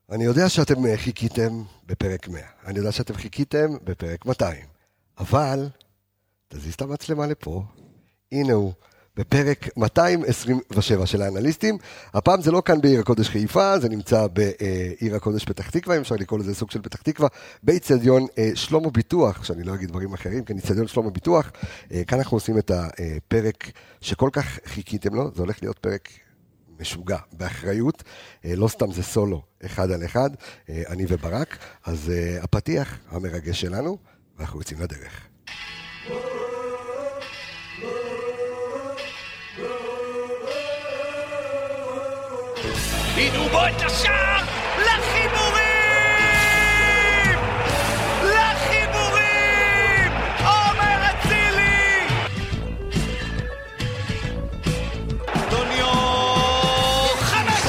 אני יודע שאתם חיכיתם בפרק 100, אני יודע שאתם חיכיתם בפרק 200, אבל תזיז את המצלמה לפה, הנה הוא, בפרק 227 של האנליסטים, הפעם זה לא כאן בעיר הקודש חיפה, זה נמצא בעיר הקודש פתח תקווה, אם אפשר לקרוא לזה סוג של פתח תקווה, באצטדיון שלמה ביטוח, שאני לא אגיד דברים אחרים, כן, אצטדיון שלמה ביטוח, כאן אנחנו עושים את הפרק שכל כך חיכיתם לו, זה הולך להיות פרק משוגע, באחריות, לא סתם זה סולו, אחד על אחד, אני וברק, אז הפתיח המרגש שלנו, ואנחנו יוצאים לדרך. הנה בוא את השער לחיבורים! לחיבורים! עומר אצילי! דוניו 5-1!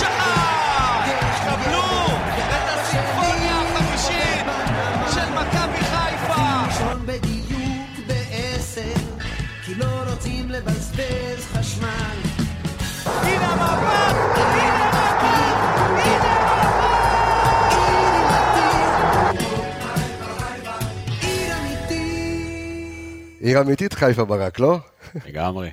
קבלו את הסימפוניה החמישית של מכבי חיפה! ראשון בדיוק ב-10 כי לא רוצים לבזבז חשמל. הנה המאבק! עיר אמיתית חיפה ברק, לא? לגמרי.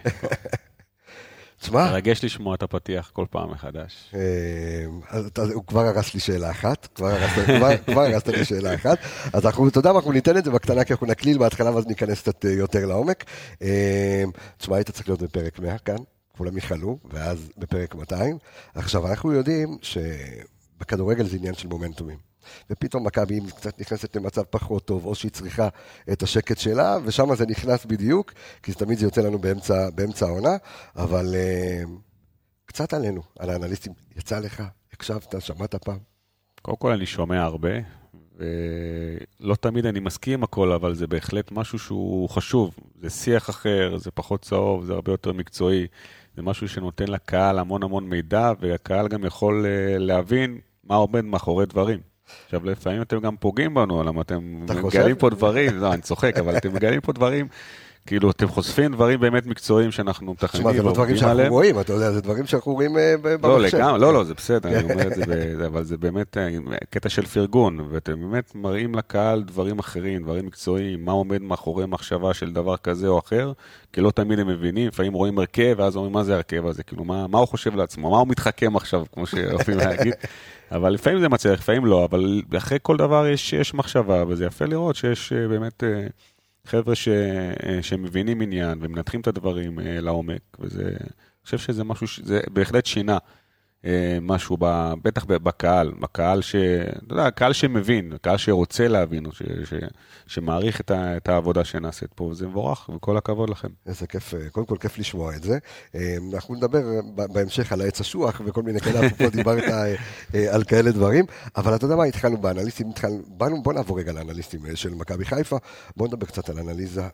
תשמע. מרגש לשמוע את הפתיח כל פעם מחדש. הוא כבר הרס לי שאלה אחת, כבר הרסת לי שאלה אחת, אז אתה יודע מה, אנחנו ניתן את זה בקטנה, כי אנחנו נקליל בהתחלה, ואז ניכנס קצת יותר לעומק. תשמע, היית צריך להיות בפרק 100 כאן, כולם יחלו, ואז בפרק 200. עכשיו, אנחנו יודעים שבכדורגל זה עניין של מומנטומים. ופתאום מכבי קצת נכנסת למצב פחות טוב, או שהיא צריכה את השקט שלה, ושם זה נכנס בדיוק, כי תמיד זה יוצא לנו באמצע העונה, אבל קצת עלינו, על האנליסטים, יצא לך, הקשבת, שמעת פעם? קודם כל אני שומע הרבה, ולא תמיד אני מסכים הכל, אבל זה בהחלט משהו שהוא חשוב, זה שיח אחר, זה פחות צהוב, זה הרבה יותר מקצועי, זה משהו שנותן לקהל המון המון מידע, והקהל גם יכול להבין מה עומד מאחורי דברים. עכשיו, לפעמים אתם גם פוגעים בנו, למה אתם מגלים פה דברים, לא, אני צוחק, אבל אתם מגלים פה דברים, כאילו, אתם חושפים דברים באמת מקצועיים שאנחנו מתכננים. תשמע, זה לא דברים שאנחנו רואים, אתה יודע, זה דברים שאנחנו רואים במחשב. לא, זה בסדר, אני אומר את זה, אבל זה באמת קטע של פרגון, ואתם באמת מראים לקהל דברים אחרים, דברים מקצועיים, מה עומד מאחורי מחשבה של דבר כזה או אחר, כי לא תמיד הם מבינים, לפעמים רואים הרכב, ואז אומרים, מה זה הרכב הזה? כאילו, מה הוא חושב לעצמו? מה הוא מתחכם עכשיו, כמו שאופים להגיד? אבל לפעמים זה מצליח, לפעמים לא, אבל אחרי כל דבר יש מחשבה, וזה יפה לראות שיש באמת חבר'ה שמבינים עניין, ומנתחים את הדברים לעומק, וזה, אני חושב שזה משהו, זה בהחלט שינה משהו, בטח בקהל, אתה יודע, קהל שמבין, קהל שרוצה להבין, שמעריך את העבודה שנעשית פה, וזה מבורך, וכל הכבוד לכם. איזה כיף, קודם כל כיף לשמוע את זה. אנחנו נדבר בהמשך על העץ השוח, וכל מיני כאלה, פה דיברת על כאלה דברים, אבל אתה יודע מה, התחלנו באנליסטים, בוא נעבור רגע לאנליסטים של מכבי חיפה, בוא נדבר קצת על אנליזה,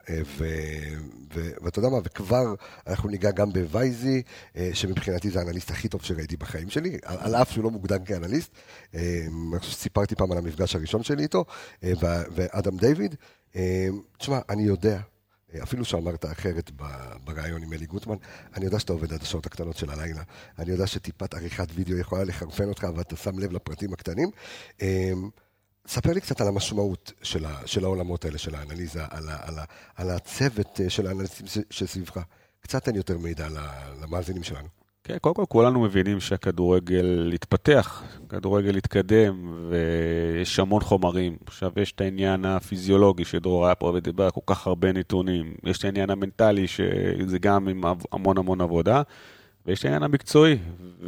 ואתה יודע מה, וכבר אנחנו ניגע גם בווייזי, שמבחינתי זה האנליסט הכי טוב שראיתי בחיים שלי, על אף שהוא לא מוקדם כאנליסט, סיפרתי פעם על המפגש הראשון שלי איתו, ואדם דיוויד, תשמע, אני יודע, אפילו שאמרת אחרת ברעיון עם אלי גוטמן, אני יודע שאתה עובד עד השעות הקטנות של הלילה, אני יודע שטיפת עריכת וידאו יכולה לחרפן אותך, ואתה שם לב לפרטים הקטנים. ספר לי קצת על המשמעות של העולמות האלה, של האנליזה, על הצוות של האנליסטים שסביבך. קצת אין יותר מידע למאזינים שלנו. כן, קודם כל כולנו מבינים שהכדורגל התפתח, כדורגל התקדם, ויש המון חומרים. עכשיו יש את העניין הפיזיולוגי שדרור היה פה ודיבר, כל כך הרבה נתונים. יש את העניין המנטלי שזה גם עם המון המון עבודה, ויש את העניין המקצועי,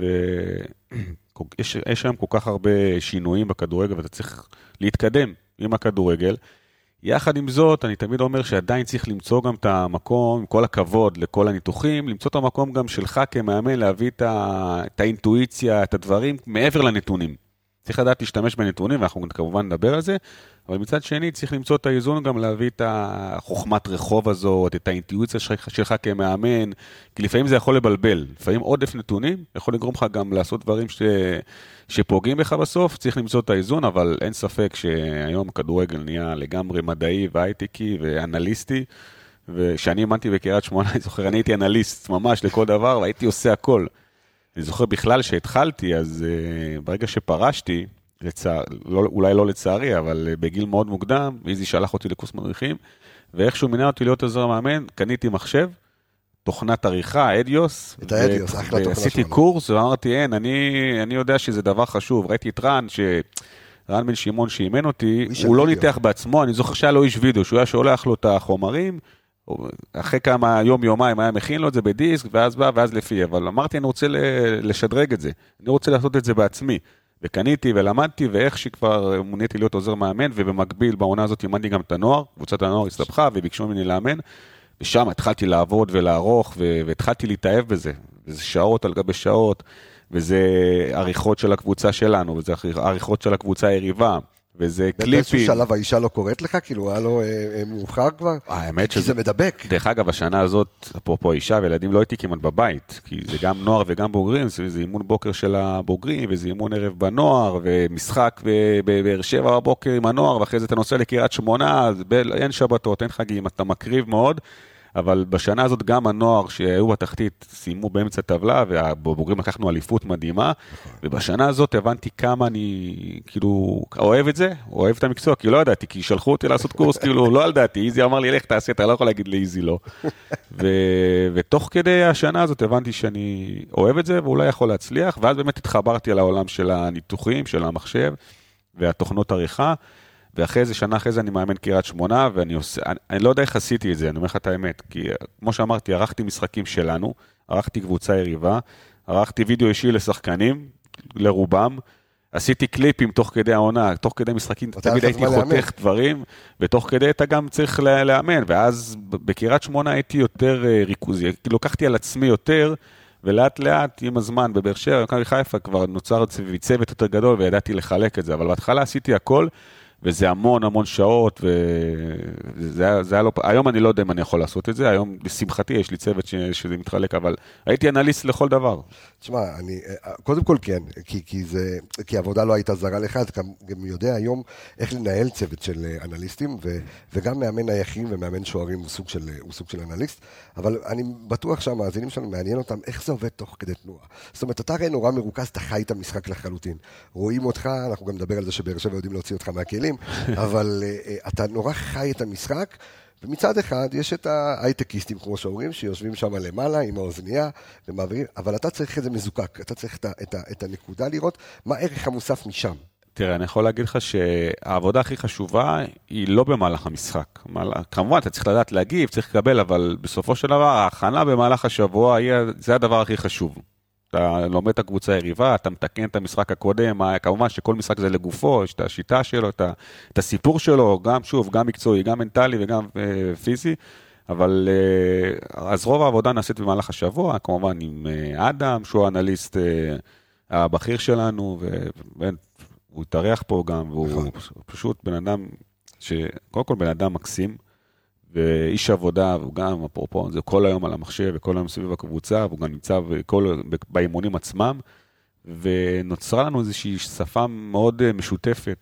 ויש שם כל כך הרבה שינויים בכדורגל, ואתה צריך להתקדם עם הכדורגל. יחד עם זאת, אני תמיד אומר שעדיין צריך למצוא גם את המקום, עם כל הכבוד לכל הניתוחים, למצוא את המקום גם שלך כמאמן, להביא את האינטואיציה, את הדברים, מעבר לנתונים. צריך לדעת להשתמש בנתונים, ואנחנו כמובן נדבר על זה, אבל מצד שני צריך למצוא את האיזון, גם להביא את החוכמת רחוב הזאת, את האינטואיציה שלך כמאמן, כי לפעמים זה יכול לבלבל, לפעמים עודף נתונים, יכול לגרום לך גם לעשות דברים שפוגעים בך בסוף, צריך למצוא את האיזון, אבל אין ספק שהיום הכדורגל נהיה לגמרי מדעי והייטיקי ואנליסטי, ושאני האמנתי בקריית שמונה, אני זוכר, אני הייתי אנליסט ממש לכל דבר, והייתי עושה הכל. אני זוכר בכלל שהתחלתי, אז ברגע שפרשתי, אולי לא לצערי, אבל בגיל מאוד מוקדם, איזי שלח אותי לקורס מדריכים, ואיכשהו מינה אותי להיות עוזר מאמן, קניתי מחשב, תוכנת עריכה, אדיוס, את האדיוס, אחלה תוכנה ועשיתי שלנו. קורס, ואמרתי, אני יודע שזה דבר חשוב, ראיתי את רן בן שמעון שאימן אותי, הוא לא ניתח בעצמו, אני זוכר שהיה לו איש וידאו, שהוא היה שולח לו את החומרים, אחרי כמה יומיים היה מכין לו את זה בדיסק, ואז בא, ואז לפי, אבל אמרתי, אני רוצה לשדרג את זה, אני רוצה לעשות את זה בעצמי, וקניתי ולמדתי, ואיך שכבר מוניתי להיות עוזר מאמן, ובמקביל בעונה הזאת אימנתי גם את הנוער, קבוצת הנוער הסתבכה, וביקשו ממני לאמן, ושם התחלתי לעבוד ולערוך, והתחלתי להתאהב בזה, וזה שעות על גבי שעות, וזה עריכות של הקבוצה שלנו, וזה עריכות של הקבוצה היריבה, וזה קליפים. באיזשהו שלב האישה לא קוראת לך, כאילו היה לו מאוחר כבר? האמת שזה מדבק. דרך אגב, השנה הזאת, אפרופו אישה וילדים, לא הייתי כמעט בבית, כי זה גם נוער וגם בוגרים, זה אימון בוקר של הבוגרים, וזה אימון ערב בנוער, ומשחק בבאר שבע בבוקר עם הנוער, ואחרי זה אתה נוסע לקריית שמונה, אין שבתות, אין חגים, אתה מקריב מאוד, אבל בשנה הזאת גם הנוער שהיו בתחתית סיימו באמצע טבלה, והבוגרים לקחנו אליפות מדהימה, ובשנה הזאת הבנתי כמה אני כאילו אוהב את זה, אוהב את המקצוע, כי לא ידעתי, כי שלחו אותי לעשות קורס, כאילו לא ידעתי, איזי אמר לי, לך תעשה, אתה לא יכול להגיד לאיזי לא. ותוך כדי השנה הזאת הבנתי שאני אוהב את זה, ואולי יכול להצליח, ואז באמת התחברתי על העולם של הניתוחים, של המחשב, והתוכנות עריכה, ואחרי זה, שנה אחרי זה אני מאמן קריית שמונה, ואני עושה, אני לא יודע איך עשיתי את זה, אני אומר לך את האמת, כי כמו שאמרתי, ערכתי משחקים שלנו, ערכתי קבוצה יריבה, ערכתי וידאו אישי לשחקנים, לרובם, עשיתי קליפים תוך כדי העונה, תוך כדי משחקים, תמיד הייתי חותך דברים, ותוך כדי אתה גם צריך לאמן, ואז בקריית שמונה הייתי יותר ריכוזי, כי לוקחתי על עצמי יותר, ולאט לאט עם הזמן בבאר שבע, במכבי חיפה כבר נוצר צוות יותר גדול, וידעתי לחלק את זה, אבל בהתחלה עשיתי הכל, וזה המון שעות, וזה היה לא... היום אני לא יודע אם אני יכול לעשות את זה, היום לשמחתי יש לי צוות שזה מתחלק, אבל הייתי אנליסט לכל דבר. תשמע, קודם כל כן, כי העבודה לא הייתה זרה לך, אתה גם יודע היום איך לנהל צוות של אנליסטים, וגם מאמן נייחים ומאמן שוערים הוא סוג של אנליסט, אבל אני בטוח שהמאזינים שלנו מעניין אותם איך זה עובד תוך כדי תנועה. זאת אומרת, אתה הרי נורא מרוכז, אתה חי את המשחק לחלוטין. רואים אותך, אנחנו גם נדבר על זה שבאר שבע יודעים להוציא אותך מהכלים, אבל אתה נורא חי את המשחק, ומצד אחד יש את ההייטקיסטים, כמו שאומרים, שיושבים שם למעלה עם האוזנייה ומעבירים, אבל אתה צריך את זה מזוקק, אתה צריך את הנקודה לראות מה הערך המוסף משם. תראה, אני יכול להגיד לך שהעבודה הכי חשובה היא לא במהלך המשחק. כמובן, אתה צריך לדעת להגיב, צריך לקבל, אבל בסופו של דבר, ההכנה במהלך השבוע זה הדבר הכי חשוב. אתה לומד את הקבוצה היריבה, אתה מתקן את המשחק הקודם, כמובן שכל משחק זה לגופו, יש את השיטה שלו, את הסיפור שלו, גם שוב, גם מקצועי, גם מנטלי וגם פיזי, אבל אז רוב העבודה נעשית במהלך השבוע, כמובן עם אדם, שהוא האנליסט הבכיר שלנו, והוא התארח פה גם, והוא פשוט בן אדם, קודם כל בן אדם מקסים, ואיש עבודה, והוא גם, אפרופו, זה כל היום על המחשב, וכל היום סביב הקבוצה, והוא גם נמצא באימונים עצמם, ונוצרה לנו איזושהי שפה מאוד משותפת,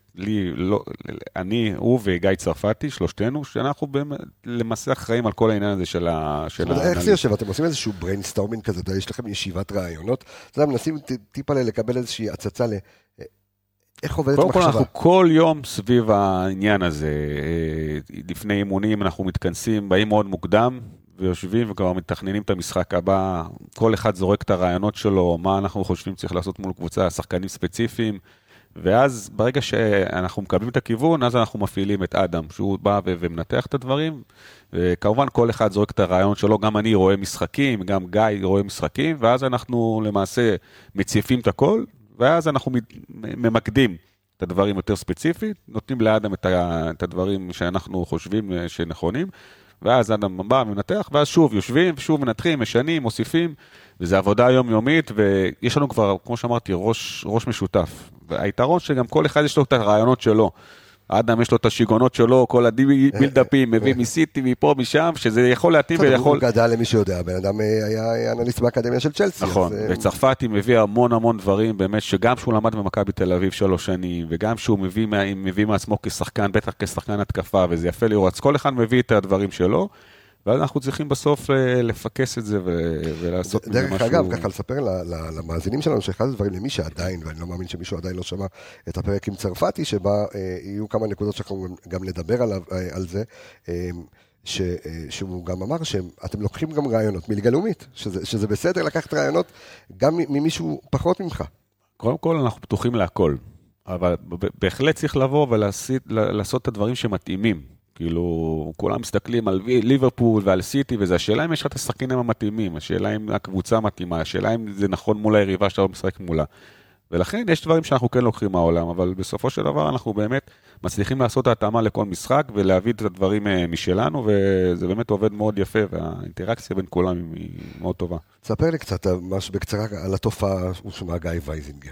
אני, הוא וגיא צרפתי, שלושתנו, שאנחנו למעשה אחראים על כל העניין הזה של איך זה יושב? אתם עושים איזשהו בריינסטורמינג כזה, יש לכם ישיבת רעיונות, אתה יודע, מנסים טיפה לקבל איזושהי הצצה איך עובדת מחשבה? אנחנו כל יום סביב העניין הזה, לפני אימונים אנחנו מתכנסים, באים מאוד מוקדם, ויושבים וכבר מתכננים את המשחק הבא, כל אחד זורק את הרעיונות שלו, מה אנחנו חושבים צריך לעשות מול קבוצה, שחקנים ספציפיים, ואז ברגע שאנחנו מקבלים את הכיוון, אז אנחנו מפעילים את אדם, שהוא בא ומנתח את הדברים, וכמובן כל אחד זורק את הרעיונות שלו, גם אני רואה משחקים, גם גיא רואה משחקים, ואז אנחנו למעשה מציפים את הכל, ואז אנחנו ממקדים את הדברים יותר ספציפית, נותנים לאדם את הדברים שאנחנו חושבים שנכונים, ואז אדם בא, מנתח, ואז שוב יושבים, ושוב מנתחים, משנים, מוסיפים, וזו עבודה יומיומית, ויש לנו כבר, כמו שאמרתי, ראש משותף. והיתרון שגם כל אחד יש לו את הרעיונות שלו. האדם יש לו את השיגונות שלו, כל הבילדאפים, מביא מסיטי, מפה, משם, שזה יכול להתאים ויכול... הוא גדל למי שיודע, בן אדם היה אנליסט באקדמיה של צ'לסי. נכון, וצרפתי מביא המון דברים, באמת, שגם שהוא למד במכבי תל אביב 3 שנים, וגם שהוא מביא מעצמו כשחקן, בטח כשחקן התקפה, וזה יפה לראות, כל אחד מביא את הדברים שלו, ואז אנחנו צריכים בסוף לפקס את זה ולעשות מזה משהו. דרך אגב, ככה לספר למאזינים שלנו שאחד הדברים למי שעדיין, ואני לא מאמין שמישהו עדיין לא שמע את הפרק עם צרפתי, שבה יהיו כמה נקודות שאנחנו גם נדבר על זה, שהוא גם אמר שאתם לוקחים גם רעיונות מליגה לאומית, שזה בסדר לקחת רעיונות גם ממישהו פחות ממך. קודם כל אנחנו פתוחים להכל, אבל בהחלט צריך לבוא ולעשות את הדברים שמתאימים. כאילו, כולם מסתכלים על ליברפול ועל סיטי, וזה השאלה אם יש לך את השחקנים המתאימים, השאלה אם הקבוצה מתאימה, השאלה אם זה נכון מול היריבה שאתה משחק מולה. ולכן יש דברים שאנחנו כן לוקחים מהעולם, אבל בסופו של דבר אנחנו באמת מצליחים לעשות את ההתאמה לכל משחק, ולהביא את הדברים משלנו, וזה באמת עובד מאוד יפה, והאינטראקציה בין כולם היא מאוד טובה. תספר לי קצת ממש בקצרה על התופעה, הוא שומע גיא וייזינגר.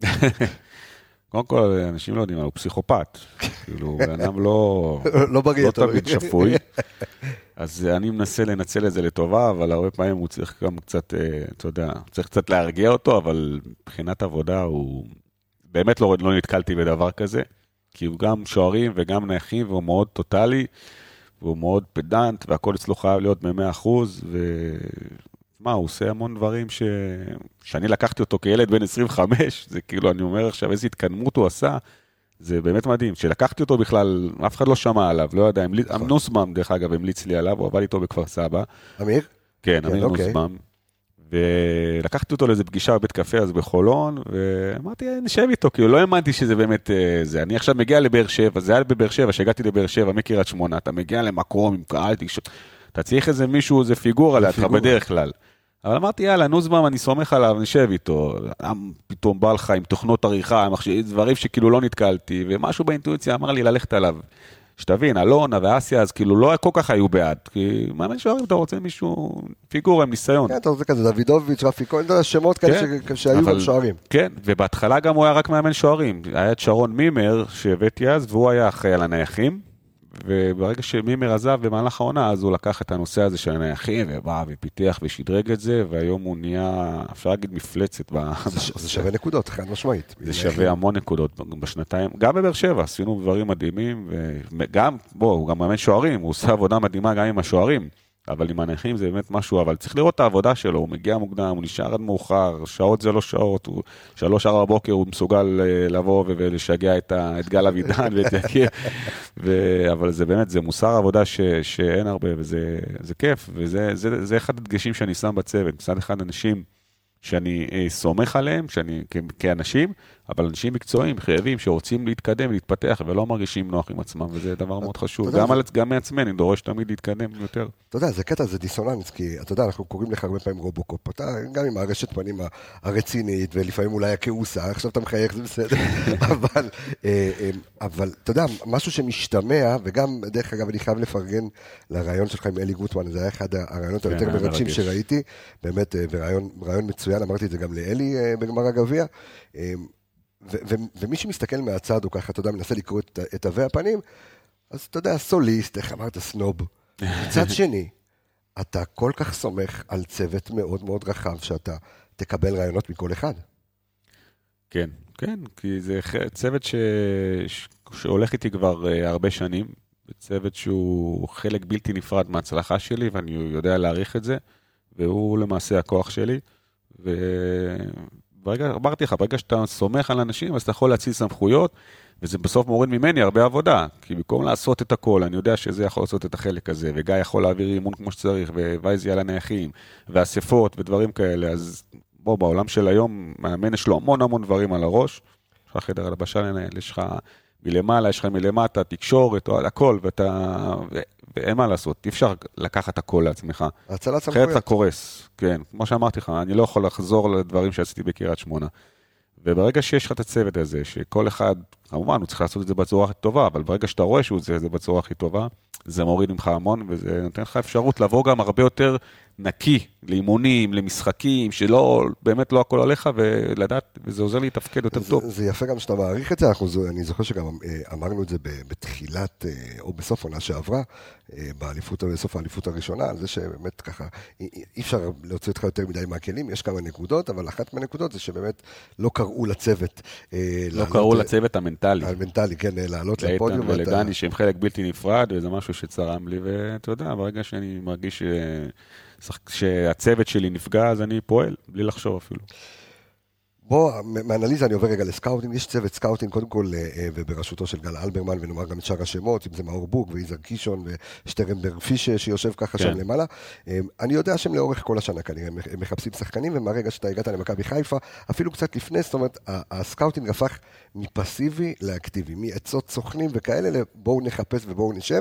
קודם כל, אנשים לא יודעים, הוא פסיכופת. כאילו, אדם לא תמיד שפוי. אז אני מנסה לנצל את זה לטובה, אבל הרבה פעמים הוא צריך גם קצת, אתה יודע, צריך קצת להרגיע אותו, אבל מבחינת עבודה הוא באמת לא נתקלתי בדבר כזה, כי הוא גם שוערים וגם נייחים, והוא מאוד טוטלי, והוא מאוד פדנט, והכל אצלו חייב להיות ב-100%, מה, הוא עושה המון דברים שאני לקחתי אותו כילד בן 25, זה כאילו, אני אומר עכשיו, איזו התקדמות הוא עשה, זה באמת מדהים. שלקחתי אותו בכלל, אף אחד לא שמע עליו, לא יודע, נוסבאום, דרך אגב, המליץ לי עליו, הוא עבד איתו בכפר סבא. אמיר? כן, אמיר נוסבאום. ולקחתי אותו לאיזו פגישה בבית קפה, אז בחולון, ואמרתי, נשב איתו, כי לא האמנתי שזה באמת זה. אני עכשיו מגיע לבאר שבע, זה היה בבאר שבע, שהגעתי לבאר שבע, מקריית שמונה, אתה מגיע למקום עם קהל, אתה צריך איזה מישהו, זה פיגורה לידך בדרך כלל. אבל אמרתי, יאללה, נוסבאום, אני סומך עליו, נשב איתו. פתאום בא לך עם תוכנות עריכה, דברים שכאילו לא נתקלתי, ומשהו באינטואיציה אמר לי ללכת עליו. שתבין, אלונה ואסיה, אז כאילו לא כל כך היו בעד, כי מאמן שוערים, אתה רוצה מישהו פיגורה עם ניסיון. כן, אתה רוצה כזה, דוידוביץ', רפי כהן, אתה יודע, שמות כאלה שהיו גם שוערים. כן, ובהתחלה גם הוא היה רק מאמן שוערים. היה את שרון מימר, שהבאתי אז, והוא היה אחראי על הנייחים, וברגע שמימר עזב במהלך העונה, אז הוא לקח את הנושא הזה של הנייחים, ובא ופיתח ושדרג את זה, והיום הוא נהיה, אפשר להגיד, מפלצת. זה שווה נקודות, חד משמעית. זה שווה המון נקודות בשנתיים, גם בבאר שבע, עשינו דברים מדהימים, וגם, הוא גם מאמן שוערים, הוא עושה עבודה מדהימה גם עם השוערים, אבל עם הנייחים זה באמת משהו, אבל צריך לראות את העבודה שלו, הוא מגיע מוקדם, הוא נשאר עד מאוחר, שעות זה לא שעות, 3-4 בבוקר הוא מסוגל לבוא ולשגע את גל אבידן ואת יקיר, אבל זה באמת, זה מוסר עבודה שאין הרבה, וזה כיף, וזה אחד הדגשים שאני שם בצוות, מצד אחד אנשים שאני סומך עליהם, כאנשים, אבל אנשים מקצועיים, חייבים, שרוצים להתקדם, להתפתח, ולא מרגישים נוח עם עצמם, וזה דבר מאוד חשוב. גם מעצמי, אני דורש תמיד להתקדם יותר. אתה יודע, זה קטע, זה דיסוננס, כי אתה יודע, אנחנו קוראים לך הרבה פעמים רובוקופ, אתה גם עם הרשת פנים הרצינית, ולפעמים אולי הכעוסה, עכשיו אתה מחייך, זה בסדר, אבל אתה יודע, משהו שמשתמע, וגם דרך אגב, אני חייב לפרגן לרעיון שלך עם אלי גוטמן, זה היה אחד הרעיונות היותר מרגשים שראיתי, באמת, ורעיון מצוין, אמרתי את זה גם לאלי בגמר הגביע, ומי שמסתכל מהצד, הוא ככה, אתה יודע, מנסה לקרוא את תווי הפנים, אז אתה יודע, סוליסט, איך אמרת, סנוב. מצד שני, אתה כל כך סומך על צוות מאוד מאוד רחב, שאתה תקבל רעיונות מכל אחד. כן, כן, כי זה צוות שהולך איתי כבר הרבה שנים, צוות שהוא חלק בלתי נפרד מההצלחה שלי, ואני יודע להעריך את זה, והוא למעשה הכוח שלי, אמרתי לך, ברגע שאתה סומך על אנשים, אז אתה יכול להציל סמכויות, וזה בסוף מוריד ממני הרבה עבודה, כי במקום לעשות את הכל, אני יודע שזה יכול לעשות את החלק הזה, וגיא יכול להעביר אימון כמו שצריך, ווייזי על הנייחים, ואספות ודברים כאלה, אז בעולם של היום, מאמן יש לו המון המון דברים על הראש, יש לך חדר על הבשל לנהל, יש לך מלמעלה, יש לך מלמטה, תקשורת, הכל, ואין מה לעשות, אי אפשר לקחת הכל לעצמך. הצלת סמכויות. אחרת אתה קורס, כן, כמו שאמרתי לך, אני לא יכול לחזור לדברים שעשיתי בקריית שמונה. וברגע שיש לך את הצוות הזה, שכל אחד, כמובן, הוא צריך לעשות את זה בצורה הכי טובה, אבל ברגע שאתה רואה שהוא עושה את זה בצורה הכי טובה, זה מוריד ממך המון, וזה נותן לך אפשרות לבוא גם הרבה יותר נקי, לאימונים, למשחקים, שלא, באמת לא הכל עליך, ולדעת, וזה עוזר לי לתפקד יותר טוב. זה יפה גם שאתה מעריך את זה, אני זוכר שגם אמרנו את זה בתחילת, או בסוף עונה שעברה, בסוף האליפות הראשונה, על זה שבאמת ככה, אי אפשר להוציא אותך יותר מדי מהכלים, יש כמה נקודות, אבל אחת מהנקודות זה שבאמת לא קראו לצוות. לא קראו לצוות המנטלי. המנטלי, כן, לעלות לפודיום. לאיתן ולדני, שהם חלק בלתי נפרד, וזה משהו שצרם לי, ואתה יודע, ברגע שאני מרגיש שהצוות שלי נפגע, אז אני פועל, בלי לחשוב אפילו. בוא, מאנליזה אני עובר רגע לסקאוטינג, יש צוות סקאוטינג קודם כל, ובראשותו של גל אלברמן, ונאמר גם את שאר השמות, אם זה מאור בוק ואיזר קישון ושטרנברג פיש שיושב ככה שם למעלה. אני יודע שהם לאורך כל השנה כנראה, הם מחפשים שחקנים, ומהרגע שאתה הגעת למכבי חיפה, אפילו קצת לפני, זאת אומרת, הסקאוטינג הפך מפסיבי לאקטיבי, מעצות סוכנים וכאלה, בואו נחפש ובואו נשב.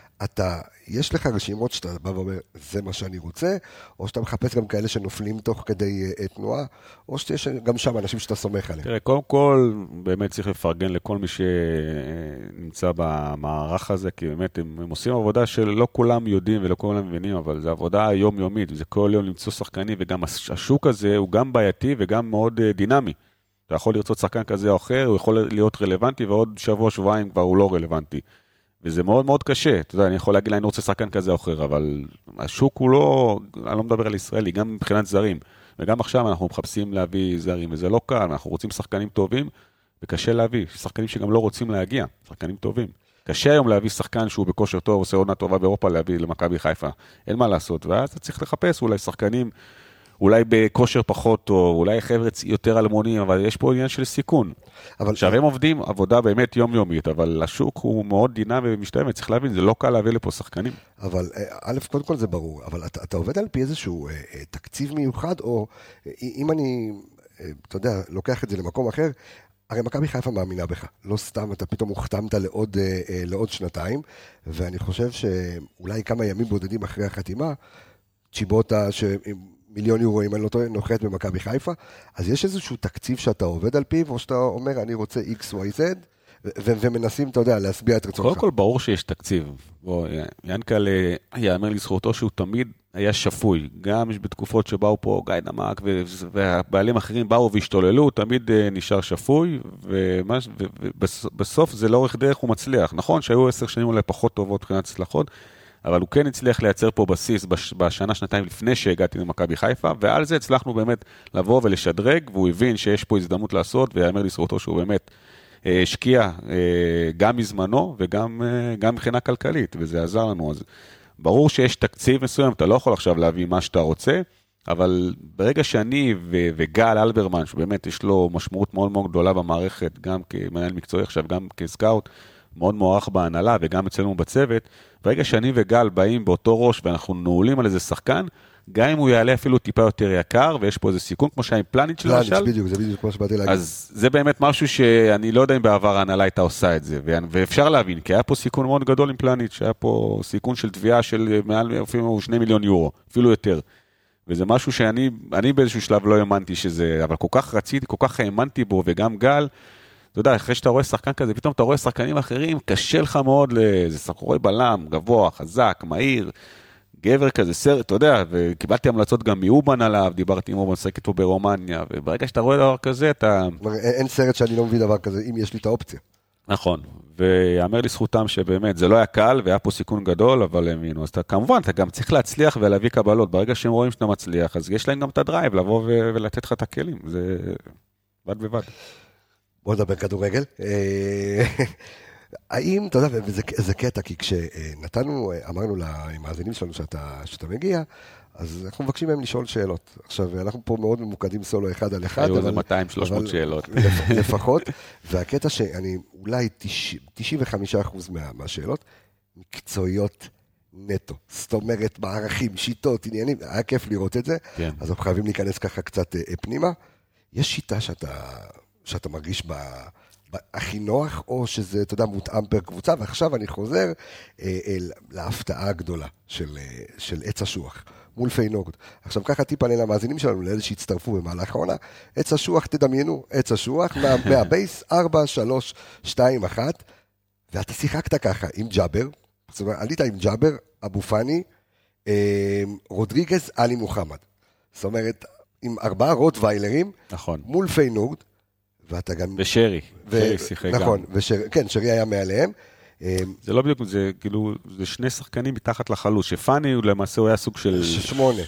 יש לך רשימות שאתה בא ואומר, זה מה שאני רוצה, או שאתה מחפש גם כאלה שנופלים תוך כדי תנועה, או שיש גם שם אנשים שאתה סומך עליהם. תראה, קודם כל, באמת צריך לפרגן לכל מי שנמצא במערך הזה, כי באמת הם עושים עבודה שלא כולם יודעים ולא כולם מבינים, אבל זו עבודה יומיומית, וזה כל יום למצוא שחקנים, וגם השוק הזה הוא גם בעייתי וגם מאוד דינמי. אתה יכול לרצות שחקן כזה או אחר, הוא יכול להיות רלוונטי, ועוד שבוע, שבועיים כבר הוא לא רלוונטי. וזה מאוד מאוד קשה, אתה יודע, אני יכול להגיד לה, אני רוצה שחקן כזה או אחר, אבל השוק הוא לא, אני לא מדבר על ישראלי, גם מבחינת זרים, וגם עכשיו אנחנו מחפשים להביא זרים, וזה לא קל, אנחנו רוצים שחקנים טובים, וקשה להביא, שחקנים שגם לא רוצים להגיע, שחקנים טובים. קשה היום להביא שחקן שהוא בכושר טוב, עושה עונה טובה באירופה, להביא למכבי חיפה, אין מה לעשות, ואז אתה צריך לחפש אולי שחקנים, אולי בכושר פחות טוב, אולי חבר'ה יותר אלמונים, אבל יש פה עניין של סיכון. עכשיו הם עובדים עבודה באמת יומיומית, אבל השוק הוא מאוד דינמי ומשתנה, צריך להבין, זה לא קל להביא לפה שחקנים. אבל א', קודם כל זה ברור, אבל אתה עובד על פי איזשהו תקציב מיוחד, או אם אני, אתה יודע, לוקח את זה למקום אחר, הרי מכבי חיפה מאמינה בך, לא סתם, אתה פתאום הוחתמת לעוד שנתיים, ואני חושב שאולי כמה ימים בודדים אחרי החתימה, צ'יבוטה מיליון יורו, אם אני לא טועה, נוחת במכבי חיפה, אז יש איזשהו תקציב שאתה עובד על פיו, או שאתה אומר, אני רוצה X, Y, Z, ומנסים, אתה יודע, להסביע את רצונך. קודם כל, ברור שיש תקציב. ינקל יאמר לזכותו שהוא תמיד היה שפוי. גם יש בתקופות שבאו פה גיא נמק, והבעלים אחרים באו והשתוללו, תמיד נשאר שפוי, ובסוף זה לאורך דרך הוא מצליח. נכון שהיו 10 שנים אולי פחות טובות מבחינת הצלחות, אבל הוא כן הצליח לייצר פה בסיס בשנה, שנתיים לפני שהגעתי למכבי חיפה, ועל זה הצלחנו באמת לבוא ולשדרג, והוא הבין שיש פה הזדמנות לעשות, ויאמר לזכותו שהוא באמת השקיע גם מזמנו, וגם מבחינה כלכלית, וזה עזר לנו. אז ברור שיש תקציב מסוים, אתה לא יכול עכשיו להביא מה שאתה רוצה, אבל ברגע שאני וגל אלברמן, שבאמת יש לו משמעות מאוד מאוד גדולה במערכת, גם כמנהל מקצועי עכשיו, גם כסקאוט, מאוד מוערך בהנהלה וגם אצלנו בצוות, ברגע שאני וגל באים באותו ראש ואנחנו נעולים על איזה שחקן, גם אם הוא יעלה אפילו טיפה יותר יקר, ויש פה איזה סיכון, כמו שהיה עם פלניץ' למשל. בדיוק, זה בדיוק כמו שבאתי להגיד. אז זה באמת משהו שאני לא יודע אם בעבר ההנהלה הייתה עושה את זה, ואפשר להבין, כי היה פה סיכון מאוד גדול עם פלניץ', היה פה סיכון של תביעה של מעל אפילו 2 מיליון יורו, אפילו יותר. וזה משהו שאני באיזשהו שלב לא האמנתי שזה, אבל כל כך רציתי, כל כך האמנתי בו, וגם גל, אתה יודע, אחרי שאתה רואה שחקן כזה, פתאום אתה רואה שחקנים אחרים, קשה לך מאוד לאיזה שחקן בלם, גבוה, חזק, מהיר, גבר כזה, סרט, אתה יודע, וקיבלתי המלצות גם מאובן עליו, דיברתי עם אובן, שחקת פה ברומניה, וברגע שאתה רואה דבר כזה, אתה... אין סרט שאני לא מבין דבר כזה, אם יש לי את האופציה. נכון, ויאמר לזכותם שבאמת, זה לא היה קל, והיה פה סיכון גדול, אבל האמינו, אז אתה, כמובן, אתה גם צריך להצליח ולהביא קבלות, ברגע שהם רואים שאתה מצליח, אז יש להם גם את הדרייב, לבוא ולתת לך את הכלים, זה בד בבד. בוא נדבר כדורגל. האם, אתה יודע, וזה קטע, כי כשנתנו, אמרנו למאזינים שלנו שאתה מגיע, אז אנחנו מבקשים מהם לשאול שאלות. עכשיו, אנחנו פה מאוד ממוקדים סולו אחד על אחד. היו איזה 200-300 שאלות. לפחות, והקטע שאני, אולי 95% מהשאלות, מקצועיות נטו. זאת אומרת, מערכים, שיטות, עניינים, היה כיף לראות את זה, אז אנחנו חייבים להיכנס ככה קצת פנימה. יש שיטה שאתה מרגיש הכי נוח, או שזה, אתה יודע, מותאם פר קבוצה, ועכשיו אני חוזר להפתעה הגדולה של עץ השוח, מול פיינורד. עכשיו ככה טיפה למאזינים שלנו, לאלה שהצטרפו במהלך העונה, עץ השוח, תדמיינו, עץ השוח, מהבייס 4, 3, 2, 1, ואתה שיחקת ככה עם ג'אבר, זאת אומרת, עלית עם ג'אבר, אבו פני, רודריגז, עלי מוחמד. זאת אומרת, עם 4 רוטוויילרים, נכון. מול פיינורד, ואתה גם... ושרי, שרי שיחק גם. נכון, כן, שרי היה מעליהם. זה לא בדיוק, זה כאילו, זה 2 שחקנים מתחת לחלוץ, שפני למעשה הוא היה סוג של... 8.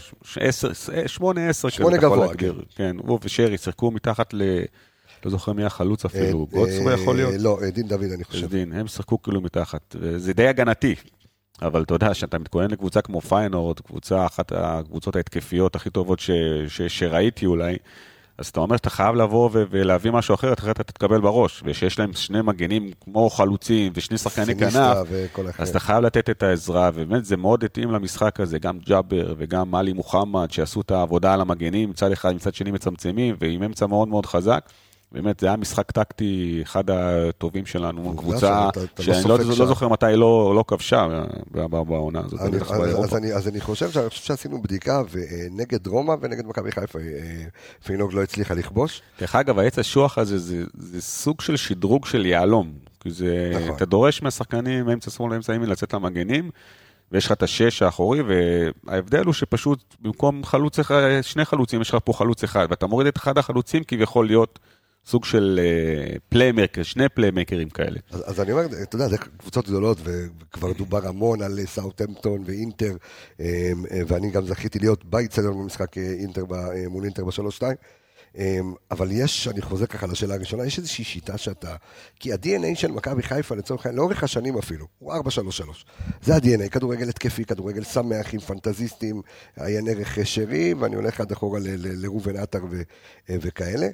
8-10. 8 גבוה, כן. הוא ושרי שיחקו מתחת ל... לא זוכר מי החלוץ אפילו, גולדסטור יכול להיות? לא, דין דוד אני חושב. דין, הם שיחקו כאילו מתחת, זה די הגנתי, אבל אתה יודע שאתה מתכונן לקבוצה כמו פיינורד, קבוצה, אחת הקבוצות ההתקפיות הכי טובות שראיתי אולי, אז אתה אומר שאתה חייב לבוא ולהביא משהו אחר, אחרת אתה תתקבל בראש, ושיש להם 2 מגנים כמו חלוצים ו2 שחקני כנף, אז אתה חייב לתת את העזרה, ובאמת זה מאוד התאים למשחק הזה, גם ג'אבר וגם עלי מוחמד, שעשו את העבודה על המגנים, מצד אחד, מצד שני מצמצמים, ועם אמצע מאוד מאוד חזק, באמת, זה היה משחק טקטי, אחד הטובים שלנו, קבוצה שאני לא זוכר מתי לא כבשה בעונה הזאת. אז אני חושב שעשינו בדיקה, ונגד רומא ונגד מכבי חיפה, פיינורד לא הצליחה לכבוש. דרך אגב, העץ השוח הזה, זה סוג של שדרוג של יעלום. אתה דורש מהשחקנים, מאמצע שמאל לאמצע ימין, לצאת למגנים, ויש לך את 6 האחורי, וההבדל הוא שפשוט במקום חלוץ אחד, 2 חלוצים, יש לך פה חלוץ אחד, ואתה מוריד את אחד החלוצים, כי יכול להיות סוג של פליימקר, 2 פליימקרים כאלה. אז אני אומר, אתה יודע, זה קבוצות גדולות, וכבר דובר המון על סאות'המפטון ואינטר, ואני גם זכיתי להיות באיצטדיון במשחק מול אינטר ב3-2, אבל יש, אני חוזר ככה לשאלה הראשונה, יש איזושהי שיטה שאתה, כי ה-DNA של מכבי חיפה לצורך העניין, לאורך השנים אפילו, הוא 4-3-3. זה ה-DNA, כדורגל התקפי, כדורגל שמח עם פנטזיסטים, עיין ערך שרי, ואני הולך עד אחורה לרובן עטר וכאלה.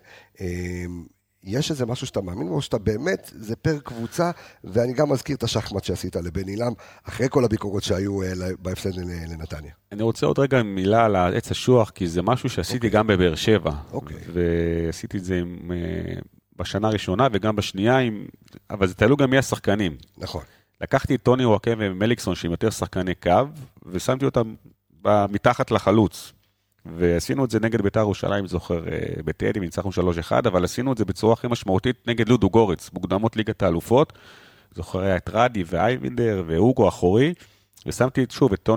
יש איזה משהו שאתה מאמין בו, שאתה באמת, זה פר קבוצה, ואני גם מזכיר את השחמט שעשית לבן אילם, אחרי כל הביקורות שהיו בהפסד לנתניה. אני רוצה עוד רגע מילה על העץ השוח, כי זה משהו שעשיתי גם בבאר שבע, ועשיתי את זה בשנה הראשונה וגם בשנייה, אבל זה תלוי גם מי השחקנים. נכון. לקחתי את טוני וואקם ומליקסון, שהם יותר שחקני קו, ושמתי אותם מתחת לחלוץ. ועשינו את זה נגד בית"ר ירושלים, זוכר, בטדי, וניצחנו 3-1, אבל עשינו את זה בצורה הכי משמעותית נגד לודו גורץ, מוקדמות ליגת האלופות, זוכר היה את רדי ואייבינדר ואוגו אחורי, ושמתי שוב את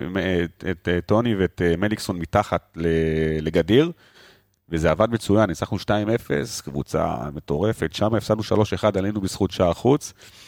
טוני ואת מליקסון מתחת לגדיר, וזה עבד מצוין, ניצחנו 2-0, קבוצה מטורפת, שם הפסדנו 3-1, עלינו בזכות שער חוץ,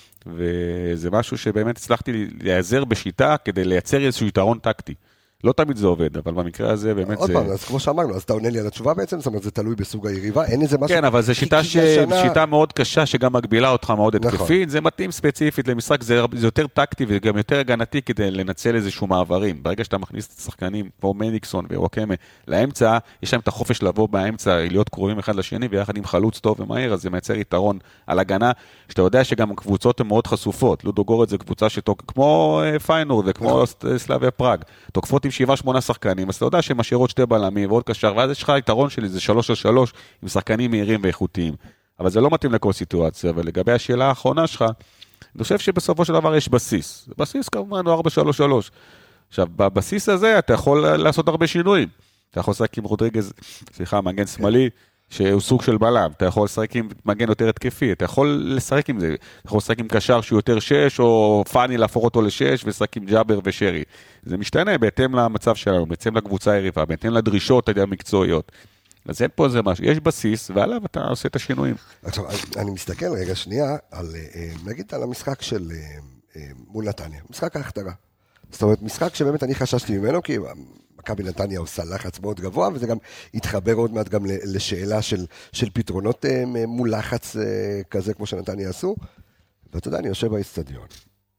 וזה משהו שבאמת הצלחתי להיעזר בשיטה כדי לייצר איזשהו יתרון טקטי. לא תמיד זה עובד, אבל במקרה הזה באמת עוד פעם, אז כמו שאמרנו, אז אתה עונה לי על התשובה בעצם, זאת אומרת, זה תלוי בסוג היריבה, אין איזה משהו... כן, אבל זו שיטה מאוד קשה, שגם מגבילה אותך מאוד התקפית, זה מתאים ספציפית למשחק, זה יותר טקטי וגם יותר הגנתי כדי לנצל איזשהו מעברים. ברגע שאתה מכניס את השחקנים, פה מליקסון ווואקמה, לאמצע, יש להם את החופש לבוא באמצע, להיות קרובים אחד לשני, ויחד עם חלוץ טוב ומהיר, אז זה מייצר יתרון על הגנה, שאתה יודע שגם הקבוצות הן מאוד חשופות. לודו גורץ זה קבוצה כמו פיינורד וכמו סלאביה פראג. תוקפות עם 7-8 שחקנים, אז אתה יודע שהם משאירות 2 בלמים ועוד קשר, ואז יש לך היתרון שלי, זה 3-3 עם שחקנים מהירים ואיכותיים. אבל זה לא מתאים לכל סיטואציה, ולגבי השאלה האחרונה שלך, אני חושב שבסופו של דבר יש בסיס. בסיס כמובן הוא 4-3-3. עכשיו, בבסיס הזה אתה יכול לעשות הרבה שינויים. אתה יכול לשחק עם רודריגז, מגן שמאלי, שהוא סוג של בלם, אתה יכול לשחק עם מגן יותר התקפי, אתה יכול לשחק עם זה, אתה יכול לשחק עם קשר שהוא יותר 6, או פאני להפוך אותו ל6, ולשחק עם ג'אבר ושרי. זה משתנה בהתאם למצב שלנו, בהתאם לקבוצה היריבה, בהתאם לדרישות המקצועיות. אז אין פה איזה משהו, יש בסיס, ועליו אתה עושה את השינויים. עכשיו, אני מסתכל רגע שנייה, נגיד על המשחק של מול נתניה, משחק ההכתרה. זאת אומרת, משחק שבאמת אני חששתי ממנו, כי מכבי נתניה עושה לחץ מאוד גבוה, וזה גם התחבר עוד מעט גם לשאלה של פתרונות מול לחץ כזה, כמו שנתניה עשו. ואתה יודע, אני יושב באצטדיון,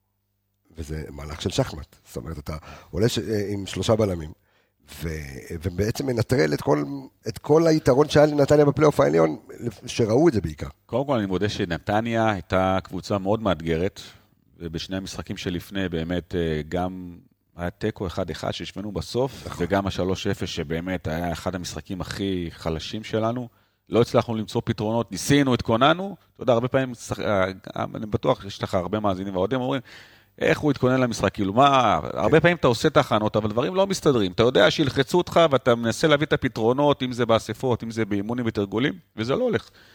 וזה מהלך של שחמט. זאת אומרת, אתה עולה עם 3 בלמים, ובעצם מנטרל את כל היתרון שהיה לנתניה בפלייאוף העליון, שראו את זה בעיקר. קודם כל, אני מודה שנתניה הייתה קבוצה מאוד מאתגרת, ובשני המשחקים שלפני באמת גם היה טקו 1-1 שהשווינו בסוף, וגם ה-3-0 שבאמת היה אחד המשחקים הכי חלשים שלנו. לא הצלחנו למצוא פתרונות, ניסינו, התכוננו. אתה יודע, הרבה פעמים, אני בטוח שיש לך הרבה מאזינים ועודים, אומרים, איך הוא התכונן למשחק? כאילו מה, הרבה פעמים אתה עושה תחנות, אבל דברים לא מסתדרים. אתה יודע שילחצו אותך ואתה מנסה להביא את הפתרונות, אם זה באספות, אם זה באימונים ותרגולים, וזה לא הולך.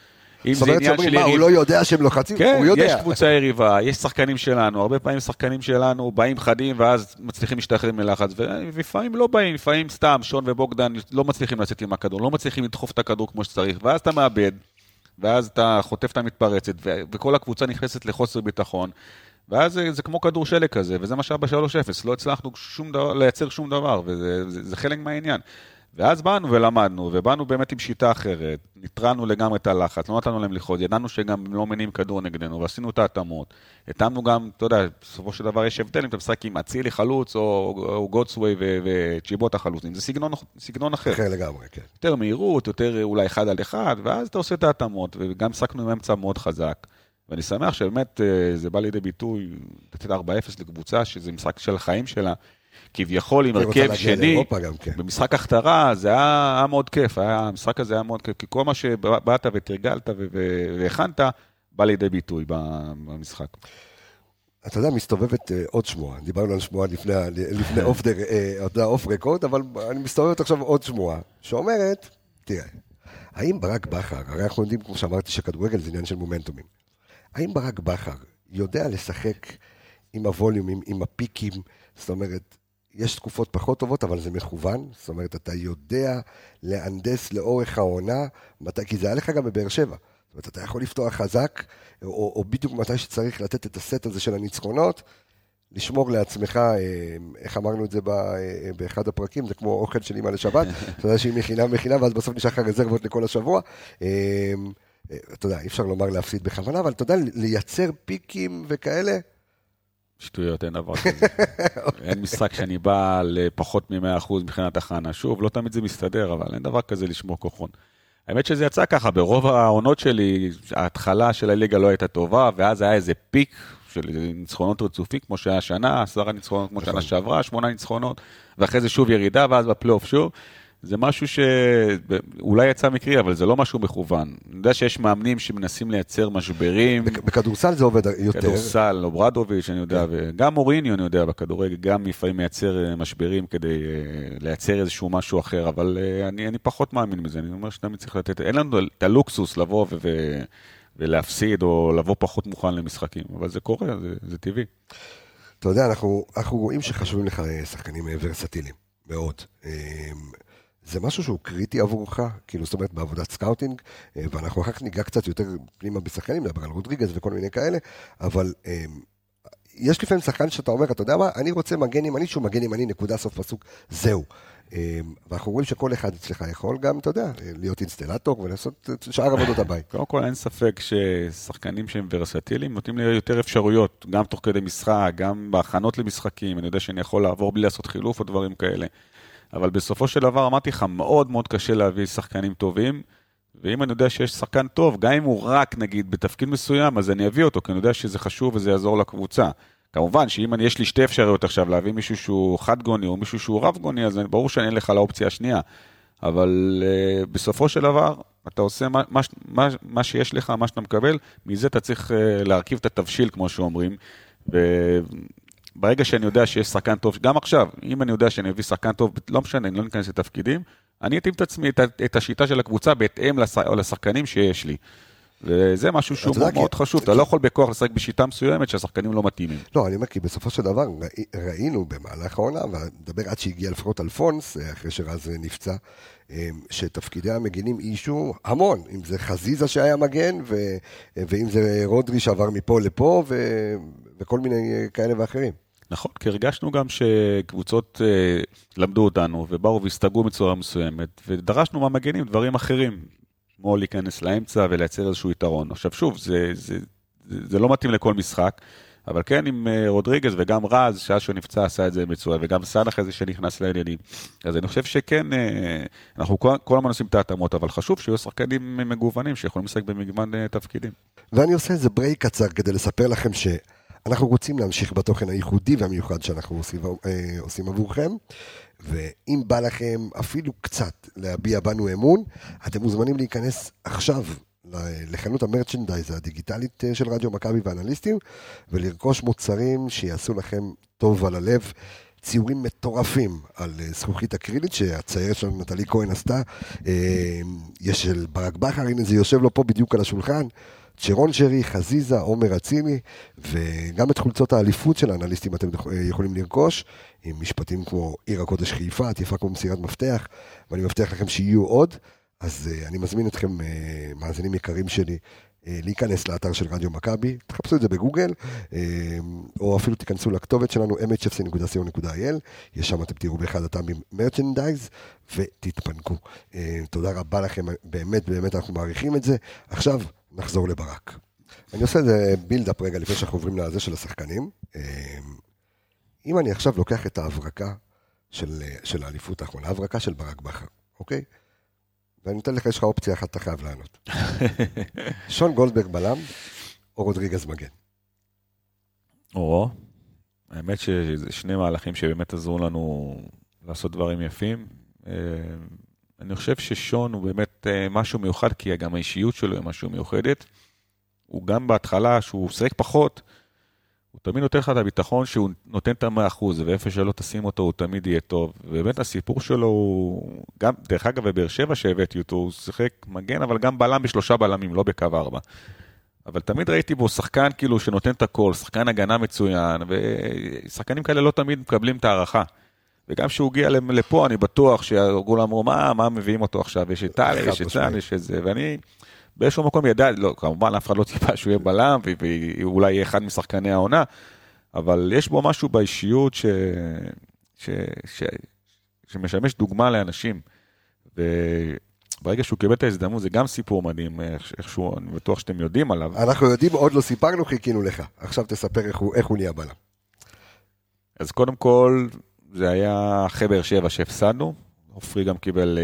אם זאת זה אומרת עניין שאומרים, של מה, הוא יריב... לא יודע שהם לוחצים? כן, הוא יודע. יש קבוצה יריבה, יש שחקנים שלנו, הרבה פעמים שחקנים שלנו באים חדים ואז מצליחים להשתחרר מלחץ, ולפעמים לא באים, לפעמים סתם, שון ובוגדן לא מצליחים לצאת עם הכדור, לא מצליחים לדחוף את הכדור כמו שצריך, ואז אתה מאבד, ואז אתה חוטף את המתפרצת, וכל הקבוצה נכנסת לחוסר ביטחון, ואז זה כמו כדור שלג כזה, וזה מה שהיה ב-3-0, לא הצלחנו לייצר שום דבר, וזה חלק מהעניין. ואז באנו ולמדנו, ובאנו באמת עם שיטה אחרת, ניטרלנו לגמרי את הלחץ, לא נתנו להם לחוד, ידענו שגם לא מניעים כדור נגדנו, ועשינו את ההתאמות. התאמנו גם, אתה יודע, בסופו של דבר יש הבדל, אם אתה משחק עם אצילי חלוץ, או גוטסווי וצ'יבוט החלוצים, זה סגנון אחר. אחר לגמרי, כן. יותר מהירות, יותר אולי 1 על 1, ואז אתה עושה את ההתאמות, וגם משחקנו עם אמצע מאוד חזק. ואני שמח שבאמת זה בא לידי ביטוי, לתת 4-0 לקבוצה, שזה משחק של החיים שלה, כביכול עם הרכב שני, במשחק הכתרה, זה היה מאוד כיף, המשחק הזה היה מאוד כיף, כי כל מה שבאת ותרגלת והכנת, בא לידי ביטוי במשחק. אתה יודע, מסתובבת עוד שמועה, דיברנו על שמועה לפני אוף רקורד, אבל אני מסתובבת עכשיו עוד שמועה, שאומרת, תראה, האם ברק בכר, הרי אנחנו יודעים, כמו שאמרתי, שכדורגל זה עניין של מומנטומים, האם ברק בכר יודע לשחק עם הווליומים, עם הפיקים, זאת אומרת, יש תקופות פחות טובות, אבל זה מכוון, זאת אומרת, אתה יודע להנדס לאורך העונה, כי זה היה לך גם בבאר שבע, זאת אומרת, אתה יכול לפתוח חזק, או בדיוק מתי שצריך לתת את הסט הזה של הניצחונות, לשמור לעצמך, איך אמרנו את זה באחד הפרקים, זה כמו אוכל של אמא לשבת, אתה יודע שהיא מכינה, ואז בסוף נשאר לך רזרבות לכל השבוע, אתה יודע, אי אפשר לומר להפסיד בכוונה, אבל אתה יודע, לייצר פיקים וכאלה, שטויות, אין דבר כזה. אין משחק שאני בא לפחות מ-100% מבחינת הכנה. שוב, לא תמיד זה מסתדר, אבל אין דבר כזה לשמור כוחון. האמת שזה יצא ככה, ברוב העונות שלי, ההתחלה של הליגה לא הייתה טובה, ואז היה איזה פיק של ניצחונות רצופים, כמו שהיה השנה, 10 ניצחונות כמו שנה שעברה, 8 ניצחונות, ואחרי זה שוב ירידה, ואז בפלייאוף שוב. זה משהו שאולי יצא מקרי, אבל זה לא משהו מכוון. אני יודע שיש מאמנים שמנסים לייצר משברים. בכדורסל זה עובד יותר. כדורסל, אוברדוביץ', אני יודע, וגם מוריניו, אני יודע, בכדורגל, גם לפעמים מייצר משברים כדי לייצר איזשהו משהו אחר, אבל אני פחות מאמין בזה. אני אומר שתמיד צריך לתת, אין לנו את הלוקסוס לבוא ולהפסיד, או לבוא פחות מוכן למשחקים, אבל זה קורה, זה טבעי. אתה יודע, אנחנו רואים שחשובים לך שחקנים ורסטיליים, מאוד. זה משהו שהוא קריטי עבורך, כאילו זאת אומרת בעבודת סקאוטינג, ואנחנו אחר כך ניגע קצת יותר פנימה בשחקנים, לדבר על רודריגז וכל מיני כאלה, אבל יש לפעמים שחקן שאתה אומר, אתה יודע מה, אני רוצה מגן ימני, שהוא מגן ימני, נקודה סוף פסוק, זהו. ואנחנו רואים שכל אחד אצלך יכול גם, אתה יודע, להיות אינסטלטור ולעשות את שאר עבודות הבית. קודם כל אין ספק ששחקנים שהם ורסטיליים נותנים לי יותר אפשרויות, גם תוך כדי משחק, גם בהכנות למשחקים, אני יודע שאני יכול לעבור בלי לעשות חילוף או דברים כאלה. אבל בסופו של דבר אמרתי לך, מאוד מאוד קשה להביא שחקנים טובים, ואם אני יודע שיש שחקן טוב, גם אם הוא רק נגיד בתפקיד מסוים, אז אני אביא אותו, כי אני יודע שזה חשוב וזה יעזור לקבוצה. כמובן שאם יש לי 2 אפשרויות עכשיו להביא מישהו שהוא חד גוני או מישהו שהוא רב גוני, אז ברור שאני אין לך לאופציה השנייה. אבל בסופו של דבר, אתה עושה מה שיש לך, מה שאתה מקבל, מזה אתה צריך להרכיב את התבשיל, כמו שאומרים, ברגע שאני יודע שיש שחקן טוב, גם עכשיו, אם אני יודע שאני אביא שחקן טוב, לא משנה, אני לא ניכנס לתפקידים, אני אתאים את עצמי, את השיטה של הקבוצה, בהתאם לשחקנים שיש לי. וזה משהו שהוא מאוד חשוב, אתה לא יכול בכוח לשחק בשיטה מסוימת שהשחקנים לא מתאימים. לא, אני אומר, כי בסופו של דבר ראינו במהלך העונה, ונדבר עד שהגיע לפחות אלפונס, אחרי שרז נפצע, שתפקידי המגינים אישו המון, אם זה חזיזה שהיה מגן, ואם זה רודרי שעבר מפה לפה, וכל מיני כאלה ואחרים. נכון, כי הרגשנו גם שקבוצות למדו אותנו, ובאו והסתגרו בצורה מסוימת, ודרשנו מהמגנים דברים אחרים, כמו להיכנס לאמצע ולייצר איזשהו יתרון. עכשיו שוב, זה לא מתאים לכל משחק, אבל כן עם רודריגז וגם רז, שעה שהוא נפצע עשה את זה מצוין, וגם סאן אחרי זה שנכנס לעניינים. אז אני חושב שכן, אנחנו כל הזמן עושים את ההתאמות, אבל חשוב שיהיו שחקנים מגוונים, שיכולים לשחק במגוון תפקידים. ואני עושה איזה ברייק קצר כדי לספר לכם שאנחנו רוצים להמשיך בתוכן הייחודי והמיוחד שאנחנו עושים עבורכם, ואם בא לכם אפילו קצת להביע בנו אמון, אתם מוזמנים להיכנס עכשיו לחנות המרצ'נדייז הדיגיטלית של רדיו מכבי ואנליסטים, ולרכוש מוצרים שיעשו לכם טוב על הלב, ציורים מטורפים על זכוכית אקרילית, שהציירת שלנו נטלי כהן עשתה, יש של ברק בכר, הנה זה יושב לו פה בדיוק על השולחן, צ'רון שרי, חזיזה, עומר אצילי, וגם את חולצות האליפות של האנליסטים אתם יכולים לרכוש, עם משפטים כמו עיר הקודש חיפה, עטיפה כמו מסירת מפתח, ואני מבטיח לכם שיהיו עוד, אז אני מזמין אתכם, מאזינים יקרים שלי, להיכנס לאתר של רדיו מכבי, תחפשו את זה בגוגל, או אפילו תיכנסו לכתובת שלנו, mhfc.co.il, יש שם אתם תראו באחד הטעמים מרצ'נדייז, ותתפנקו. תודה רבה לכם, באמת, באמת אנחנו מעריכים את זה. עכשיו נחזור לברק. אני עושה איזה בילדאפ רגע לפני שאנחנו עוברים לזה של השחקנים. אם אני עכשיו לוקח את ההברקה של האליפות האחרונה, ההברקה של ברק בכר, אוקיי? ואני נותן לך, יש לך אופציה אחת, אתה חייב לענות. שון גולדברג בלם, או רודריגז מגן? האמת שזה שני מהלכים שבאמת עזרו לנו לעשות דברים יפים. אני חושב ששון הוא באמת משהו מיוחד, כי גם האישיות שלו היא משהו מיוחדת. הוא גם בהתחלה, שהוא שחק פחות, הוא תמיד נותן לך את הביטחון שהוא נותן את 100%, ואיפה שלא תשים אותו, הוא תמיד יהיה טוב. ובאמת הסיפור שלו הוא, גם, דרך אגב, בבאר שבע שהבאתי אותו, הוא שחק מגן, אבל גם בלם ב3 בלמים, לא בקו 4. אבל תמיד ראיתי בו שחקן כאילו שנותן את הכל, שחקן הגנה מצוין, ושחקנים כאלה לא תמיד מקבלים את הערכה. וגם שהוא הגיע לפה, אני בטוח שהגול אמרו, מה מביאים אותו עכשיו? יש את טל, יש את צאן, יש את זה, ואני באיזשהו מקום ידע, לא, כמובן אף אחד לא ציפה שהוא יהיה בלם, ואולי יהיה אחד משחקני העונה, אבל יש בו משהו באישיות שמשמש דוגמה לאנשים, וברגע שהוא קיבל את ההזדמנות, זה גם סיפור מדהים, איכשהו, אני בטוח שאתם יודעים עליו. אנחנו יודעים, עוד לא סיפרנו, חיכינו לך, עכשיו תספר איך הוא נהיה בלם. אז קודם כל, זה היה אחרי באר שבע שהפסדנו, עופרי גם קיבל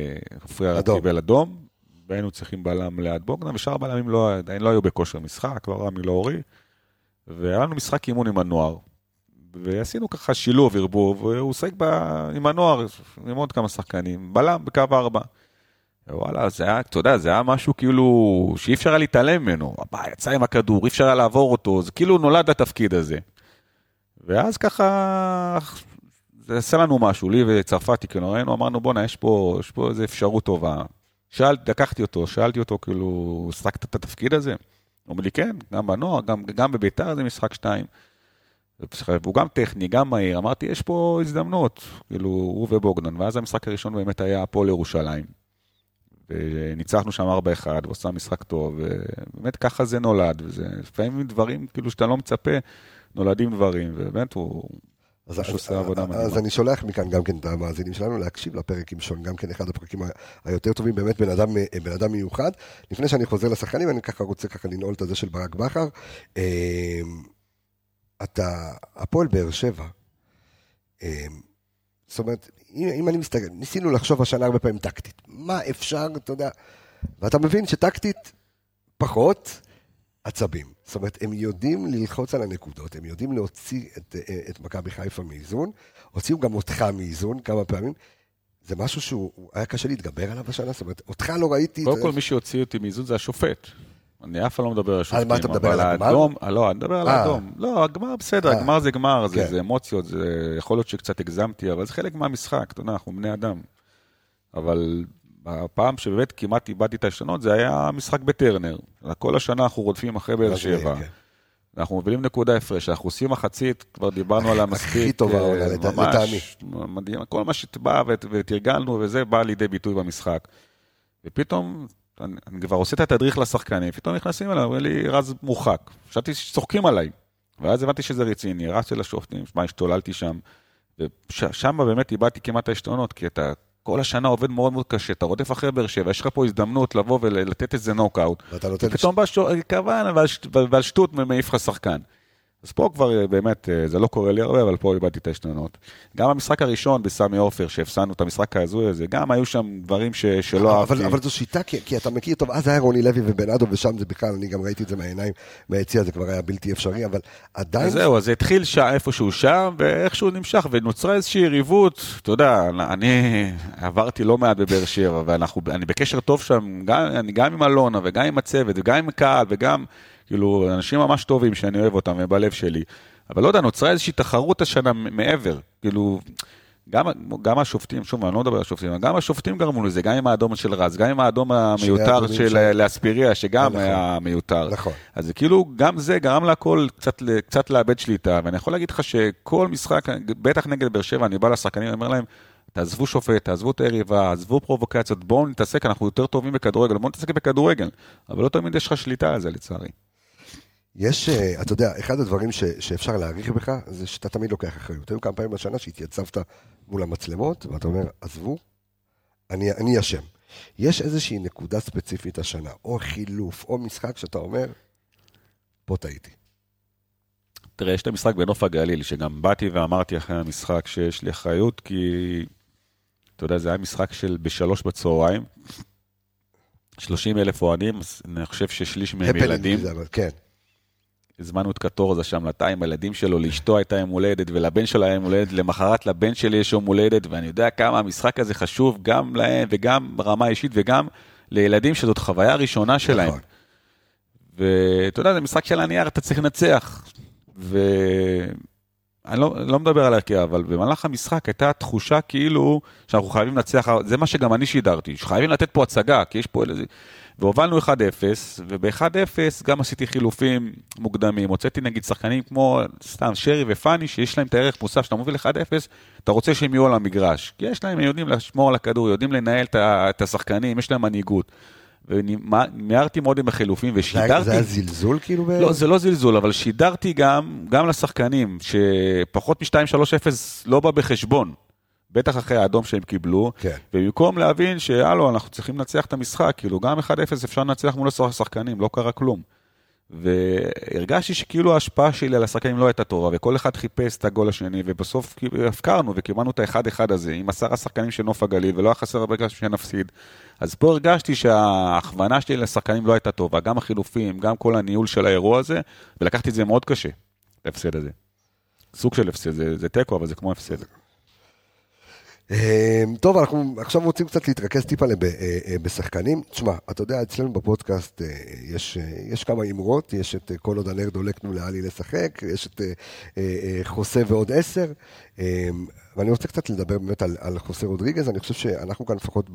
אדום, והיינו צריכים בלם ליד בוגנן, ושאר בלמים עדיין לא היו בכושר משחק, כבר רמי לא הורי, והיה לנו משחק אימון עם הנוער, ועשינו ככה שילוב, ערבוב, והוא שחק עם הנוער, עם עוד כמה שחקנים, בלם בקו 4. וואלה, זה היה, אתה יודע, זה היה משהו כאילו, שאי אפשר היה להתעלם ממנו, יצא עם הכדור, אי אפשר היה לעבור אותו, זה כאילו נולד התפקיד הזה. ואז ככה, זה עשה לנו משהו, לי וצרפתי, כאילו ראינו, אמרנו, בונה, יש פה איזו אפשרות טובה. לקחתי אותו, שאלתי אותו, כאילו, שחקת את התפקיד הזה? הוא אומר לי, כן, גם בנוער, גם בביתר זה משחק 2. והוא גם טכני, גם מהיר. אמרתי, יש פה הזדמנות, כאילו, הוא ובוגנן. ואז המשחק הראשון באמת היה פה לירושלים. וניצחנו שם 4-1, ועושה משחק טוב, ובאמת ככה זה נולד. וזה לפעמים דברים, כאילו, שאתה לא מצפה, נולדים דברים, ובאמת הוא... אז אני שולח מכאן גם כן את המאזינים שלנו להקשיב לפרק עם שון, גם כן אחד הפרקים היותר טובים, באמת בן אדם מיוחד. לפני שאני חוזר לשחקנים, אני ככה רוצה ככה לנעול את הזה של ברק בכר. הפועל באר שבע, זאת אומרת, אם אני מסתכל, ניסינו לחשוב השנה הרבה פעמים טקטית. מה אפשר, אתה יודע, ואתה מבין שטקטית פחות עצבים. זאת אומרת, הם יודעים ללחוץ על הנקודות, הם יודעים להוציא את מכבי חיפה מאיזון, הוציאו גם אותך מאיזון כמה פעמים, זה משהו שהוא היה קשה להתגבר עליו בשנה, זאת אומרת, אותך לא ראיתי... קודם כל מי שהוציא אותי מאיזון זה השופט, אני אף פעם לא מדבר על השופטים. על מה אתה מדבר, על הגמר? לא, אני מדבר על האדום, לא, הגמר בסדר, הגמר זה גמר, זה אמוציות, זה יכול להיות שקצת הגזמתי, אבל זה חלק מהמשחק, אתה יודע, אנחנו בני אדם, אבל... הפעם שבאמת כמעט איבדתי את השנות, זה היה משחק בטרנר. כל השנה אנחנו רודפים אחרי באר שבע. אנחנו מובילים נקודה הפרש, אנחנו עושים מחצית, כבר דיברנו על המספיק. הכי טובה, לטעמי. מדהים, כל מה שבא ותרגלנו, וזה בא לידי ביטוי במשחק. ופתאום, אני כבר עושה את התדריך לשחקנים, פתאום נכנסים אליי, אומר לי, רז מורחק. חשבתי שצוחקים עליי. ואז הבנתי שזה רציני, רצתי לשופטים, השתוללתי שם. ושם באמת איבדתי כמעט ההשתנות, כי אתה כל השנה עובד מאוד מאוד קשה, אתה רודף אחרי באר שבע, יש לך פה הזדמנות לבוא ולתת איזה נוקאוט, ופתאום כוון ועל שטות מעיף לך שחקן. אז פה כבר באמת, זה לא קורה לי הרבה, אבל פה איבדתי את ההשתנות. גם המשחק הראשון בסמי עופר, שהפסענו את המשחק ההזוי הזה, גם היו שם דברים שלא אהבתי. אבל זו שיטה, כי אתה מכיר טוב, אז היה רוני לוי ובן אדו, ושם זה בכלל, אני גם ראיתי את זה מהעיניים, מהיציע, זה כבר היה בלתי אפשרי, אבל עדיין... זהו, אז זה התחיל איפשהו שם, ואיכשהו נמשך, ונוצרה איזושהי יריבות, אתה יודע, אני עברתי לא מעט בבאר שבע, ואני בקשר טוב שם, גם עם אלונה, וגם עם הצוות, וגם עם הקהל, וגם כאילו, אנשים ממש טובים שאני אוהב אותם ובלב שלי, אבל לא יודע, נוצרה איזושהי תחרות השנה מעבר, כאילו, גם השופטים, שוב, אני לא מדבר על השופטים, גם השופטים גרמו לזה, גם עם האדום של רז, גם עם האדום המיותר של לאספיריה, שגם היה מיותר. נכון. אז כאילו, גם זה גרם להכל קצת לאבד שליטה, ואני יכול להגיד לך שכל משחק, בטח נגד באר שבע, אני בא לשחקנים, אני אומר להם, תעזבו שופט, תעזבו את היריבה, עזבו פרובוקציות, בואו נתעסק, אנחנו יותר טובים בכדורגל, בואו נתעסק בכדורגל, אבל לא תמיד יש לך שליטה על זה, לצערי. יש, אתה יודע, אחד הדברים שאפשר להעריך בך, זה שאתה תמיד לוקח אחריות. היו כמה פעמים בשנה שהתייצבת מול המצלמות, ואתה אומר, עזבו, אני אשם. יש איזושהי נקודה ספציפית השנה, או חילוף, או משחק שאתה אומר, פה טעיתי. תראה, יש את המשחק בנוף הגליל, שגם באתי ואמרתי אחרי המשחק שיש לי אחריות, כי, אתה יודע, זה היה משחק של ב3 בצהריים, 30,000 אוהדים, אני חושב ששליש מהם ילדים. כן. הזמנו את קטורזה שם לתא עם הילדים שלו, לאשתו הייתה יום הולדת, ולבן שלה היה יום הולדת, למחרת לבן שלי יש יום הולדת, ואני יודע כמה המשחק הזה חשוב גם להם, וגם ברמה האישית, וגם לילדים שזאת חוויה ראשונה שלהם. נכון. ואתה יודע, זה משחק של הנייר, אתה צריך לנצח. אני לא מדבר על הרכב, אבל במהלך המשחק הייתה תחושה כאילו שאנחנו חייבים לנצח, זה מה שגם אני שידרתי, שחייבים לתת פה הצגה, כי יש פה איזה... והובלנו 1-0, וב-1-0 גם עשיתי חילופים מוקדמים, הוצאתי נגיד שחקנים כמו סתם שרי ופני, שיש להם את הערך מוסף, שאתה מוביל 1-0, אתה רוצה שהם יהיו על המגרש, כי יש להם, הם יודעים לשמור על הכדור, יודעים לנהל את השחקנים, יש להם מנהיגות, ומיהרתי מאוד עם החילופים, ושידרתי... זה היה זלזול כאילו? לא, זה לא זלזול, אבל שידרתי גם לשחקנים, שפחות מ-2-3-0 לא בא בחשבון, בטח אחרי האדום שהם קיבלו, כן. ובמקום להבין שאלו, אנחנו צריכים לנצח את המשחק, כאילו גם 1-0 אפשר לנצח מול השחקנים, לא קרה כלום. והרגשתי שכאילו ההשפעה שלי על השחקנים לא הייתה טובה, וכל אחד חיפש את הגול השני, ובסוף הפקרנו וקיבלנו את ה1-1 הזה, עם 10 שחקנים של נוף הגליל, ולא היה חסר הרבה כסף שנפסיד. אז פה הרגשתי שההכוונה שלי לשחקנים לא הייתה טובה, גם החילופים, גם כל הניהול של האירוע הזה, ולקחתי את זה מאוד קשה, להפסד הזה. סוג של הפסד, זה טקו, אבל זה כמו הפסד. טוב, אנחנו עכשיו רוצים קצת להתרכז טיפה בשחקנים. תשמע, אתה יודע, אצלנו בפודקאסט יש כמה אמרות, יש את כל עוד הנר דולקנו לאלי לשחק, יש את חוסה ועוד 10, ואני רוצה קצת לדבר באמת על חוסה רודריגז. אני חושב שאנחנו כאן לפחות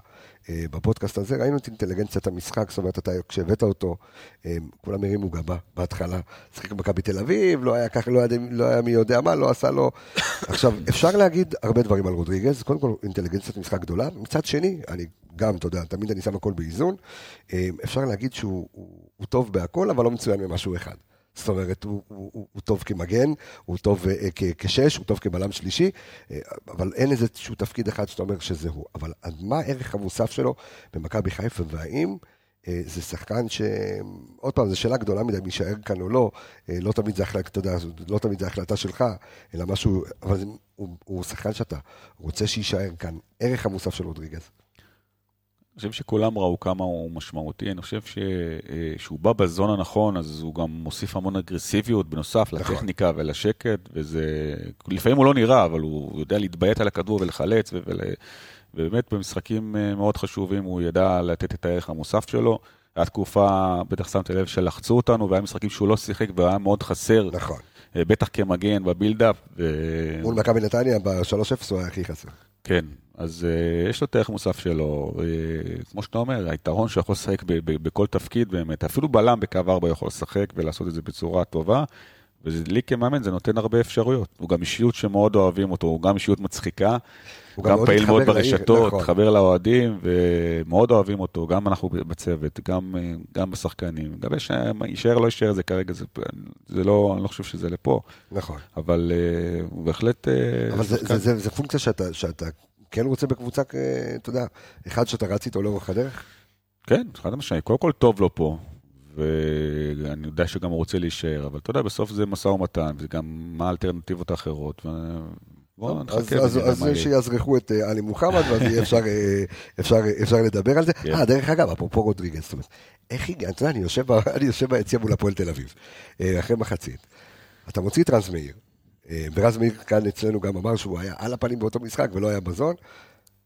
בפודקאסט הזה, ראינו את אינטליגנציית המשחק, זאת אומרת, כשהבאת אותו, כולם הרימו גבה בהתחלה, שחק במכבי תל אביב, לא היה ככה, לא היה מי יודע מה, לא עשה לו. עכשיו, אפשר להגיד הרבה דברים על רודריגז, קודם כל אינטליגנציית משחק גדולה, מצד שני, אני גם, אתה יודע, תמיד אני שם הכל באיזון, אפשר להגיד שהוא טוב בהכל, אבל לא מצוין ממשהו אחד. זאת אומרת, הוא טוב כמגן, הוא טוב כשש, הוא טוב כבלם שלישי, אבל אין איזשהו תפקיד אחד שאתה אומר שזה הוא. אבל מה הערך המוסף שלו במכבי חיפה, והאם זה שחקן עוד פעם, זו שאלה גדולה מדי, מי יישאר כאן או לא, לא תמיד זה החלטה, אתה יודע, לא תמיד זה החלטה שלך, אלא משהו, אבל הוא שחקן שאתה רוצה שיישאר כאן, ערך המוסף של רודריגז. אני חושב שכולם ראו כמה הוא משמעותי, אני חושב שהוא בא בזון הנכון, אז הוא גם מוסיף המון אגרסיביות בנוסף לטכניקה ולשקט, לפעמים הוא לא נראה, אבל הוא יודע להתביית על הכדור ולחלץ, ובאמת במשחקים מאוד חשובים הוא ידע לתת את הערך המוסף שלו. היה תקופה, בטח שמתי לב, שלחצו אותנו, והיה משחקים שהוא לא שיחק והיה מאוד חסר, נכון. בטח כמגן בבילדאפ. מול מכבי נתניה ב-3-0 הוא היה הכי חסר. כן, אז יש לו את הערך מוסף שלו, כמו שאתה אומר, היתרון שיכול לשחק בכל תפקיד באמת, אפילו בלם בקו 4 יכול לשחק ולעשות את זה בצורה טובה, ולי כמאמן זה נותן הרבה אפשרויות, הוא גם אישיות שמאוד אוהבים אותו, הוא גם אישיות מצחיקה, הוא גם פעיל מאוד ברשתות, חבר לאוהדים, ומאוד אוהבים אותו, גם אנחנו בצוות, גם בשחקנים, גם יישאר לא יישאר זה כרגע, זה לא, אני לא חושב שזה לפה, נכון. אבל הוא בהחלט... אבל זה פונקציה שאתה כן רוצה בקבוצה, אתה יודע, אחד שאתה רץ איתו לאורך הדרך? כן, אחד המשנה, קודם כל טוב לו פה, ואני יודע שגם הוא רוצה להישאר, אבל אתה יודע, בסוף זה מסע ומתן, וגם מה האלטרנטיבות האחרות, בואו נחכה. אז שיעזרחו את עלי מוחמד, ואז יהיה אפשר לדבר על זה. דרך אגב, אפרופו רודריגז, זאת אומרת, איך הגע, אתה יודע, אני יושב ביציע מול הפועל תל אביב, אחרי מחצית, אתה מוציא את רז מאיר, ורז מאיר כאן אצלנו גם אמר שהוא היה על הפנים באותו משחק, ולא היה בזון,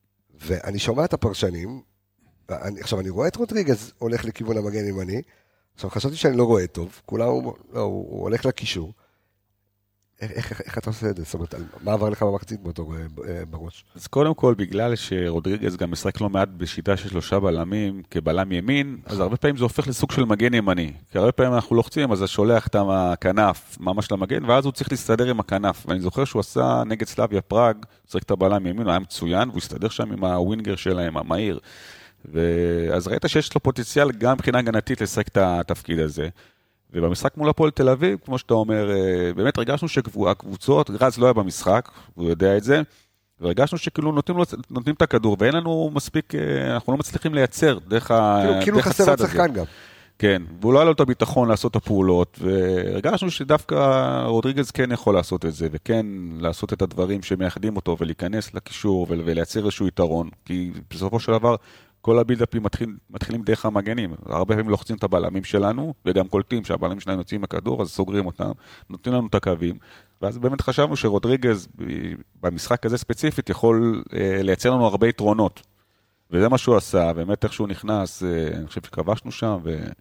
ואני שומע את הפרשנים, עכשיו אני רואה את רודריגז הולך לכיוון המגן ימני, עכשיו, חשבתי שאני לא רואה טוב, כולה הוא הולך לקישור. איך אתה עושה את זה? זאת אומרת, מה עבר לך במחצית באותו בראש? אז קודם כל, בגלל שרודריגז גם משחק לא מעט בשיטה של 3 בלמים, כבלם ימין, אז הרבה פעמים זה הופך לסוג של מגן ימני. כי הרבה פעמים אנחנו לוחצים, אז זה שולח את הכנף ממש למגן, ואז הוא צריך להסתדר עם הכנף. ואני זוכר שהוא עשה נגד סלאביה פראג, צריך את הבלם ימין, הוא היה מצוין, והוא הסתדר שם עם הווינגר שלהם, המהיר. אז ראית שיש לו פוטנציאל גם מבחינה הגנתית לשחק את התפקיד הזה. ובמשחק מול הפועל תל אביב, כמו שאתה אומר, באמת הרגשנו שהקבוצות, רז לא היה במשחק, הוא יודע את זה, והרגשנו שכאילו נותנים את הכדור, ואין לנו מספיק, אנחנו לא מצליחים לייצר דרך הצד הזה. כאילו חסר הצחקן גם. כן, והוא לא היה לו את הביטחון לעשות את הפעולות, והרגשנו שדווקא רודריגז כן יכול לעשות את זה, וכן לעשות את הדברים שמייחדים אותו, ולהיכנס לקישור, ולייצר איזשהו יתרון, כי בסופו של דבר, כל הבילדאפים מתחילים דרך המגנים. הרבה פעמים לוחצים את הבלמים שלנו, וגם קולטים שהבלמים שלנו יוצאים הכדור, אז סוגרים אותם, נותנים לנו את הקווים. ואז באמת חשבנו שרודריגז, במשחק הזה ספציפית, יכול לייצר לנו הרבה יתרונות. וזה מה שהוא עשה, באמת איך שהוא נכנס, אני חושב שכבשנו שם,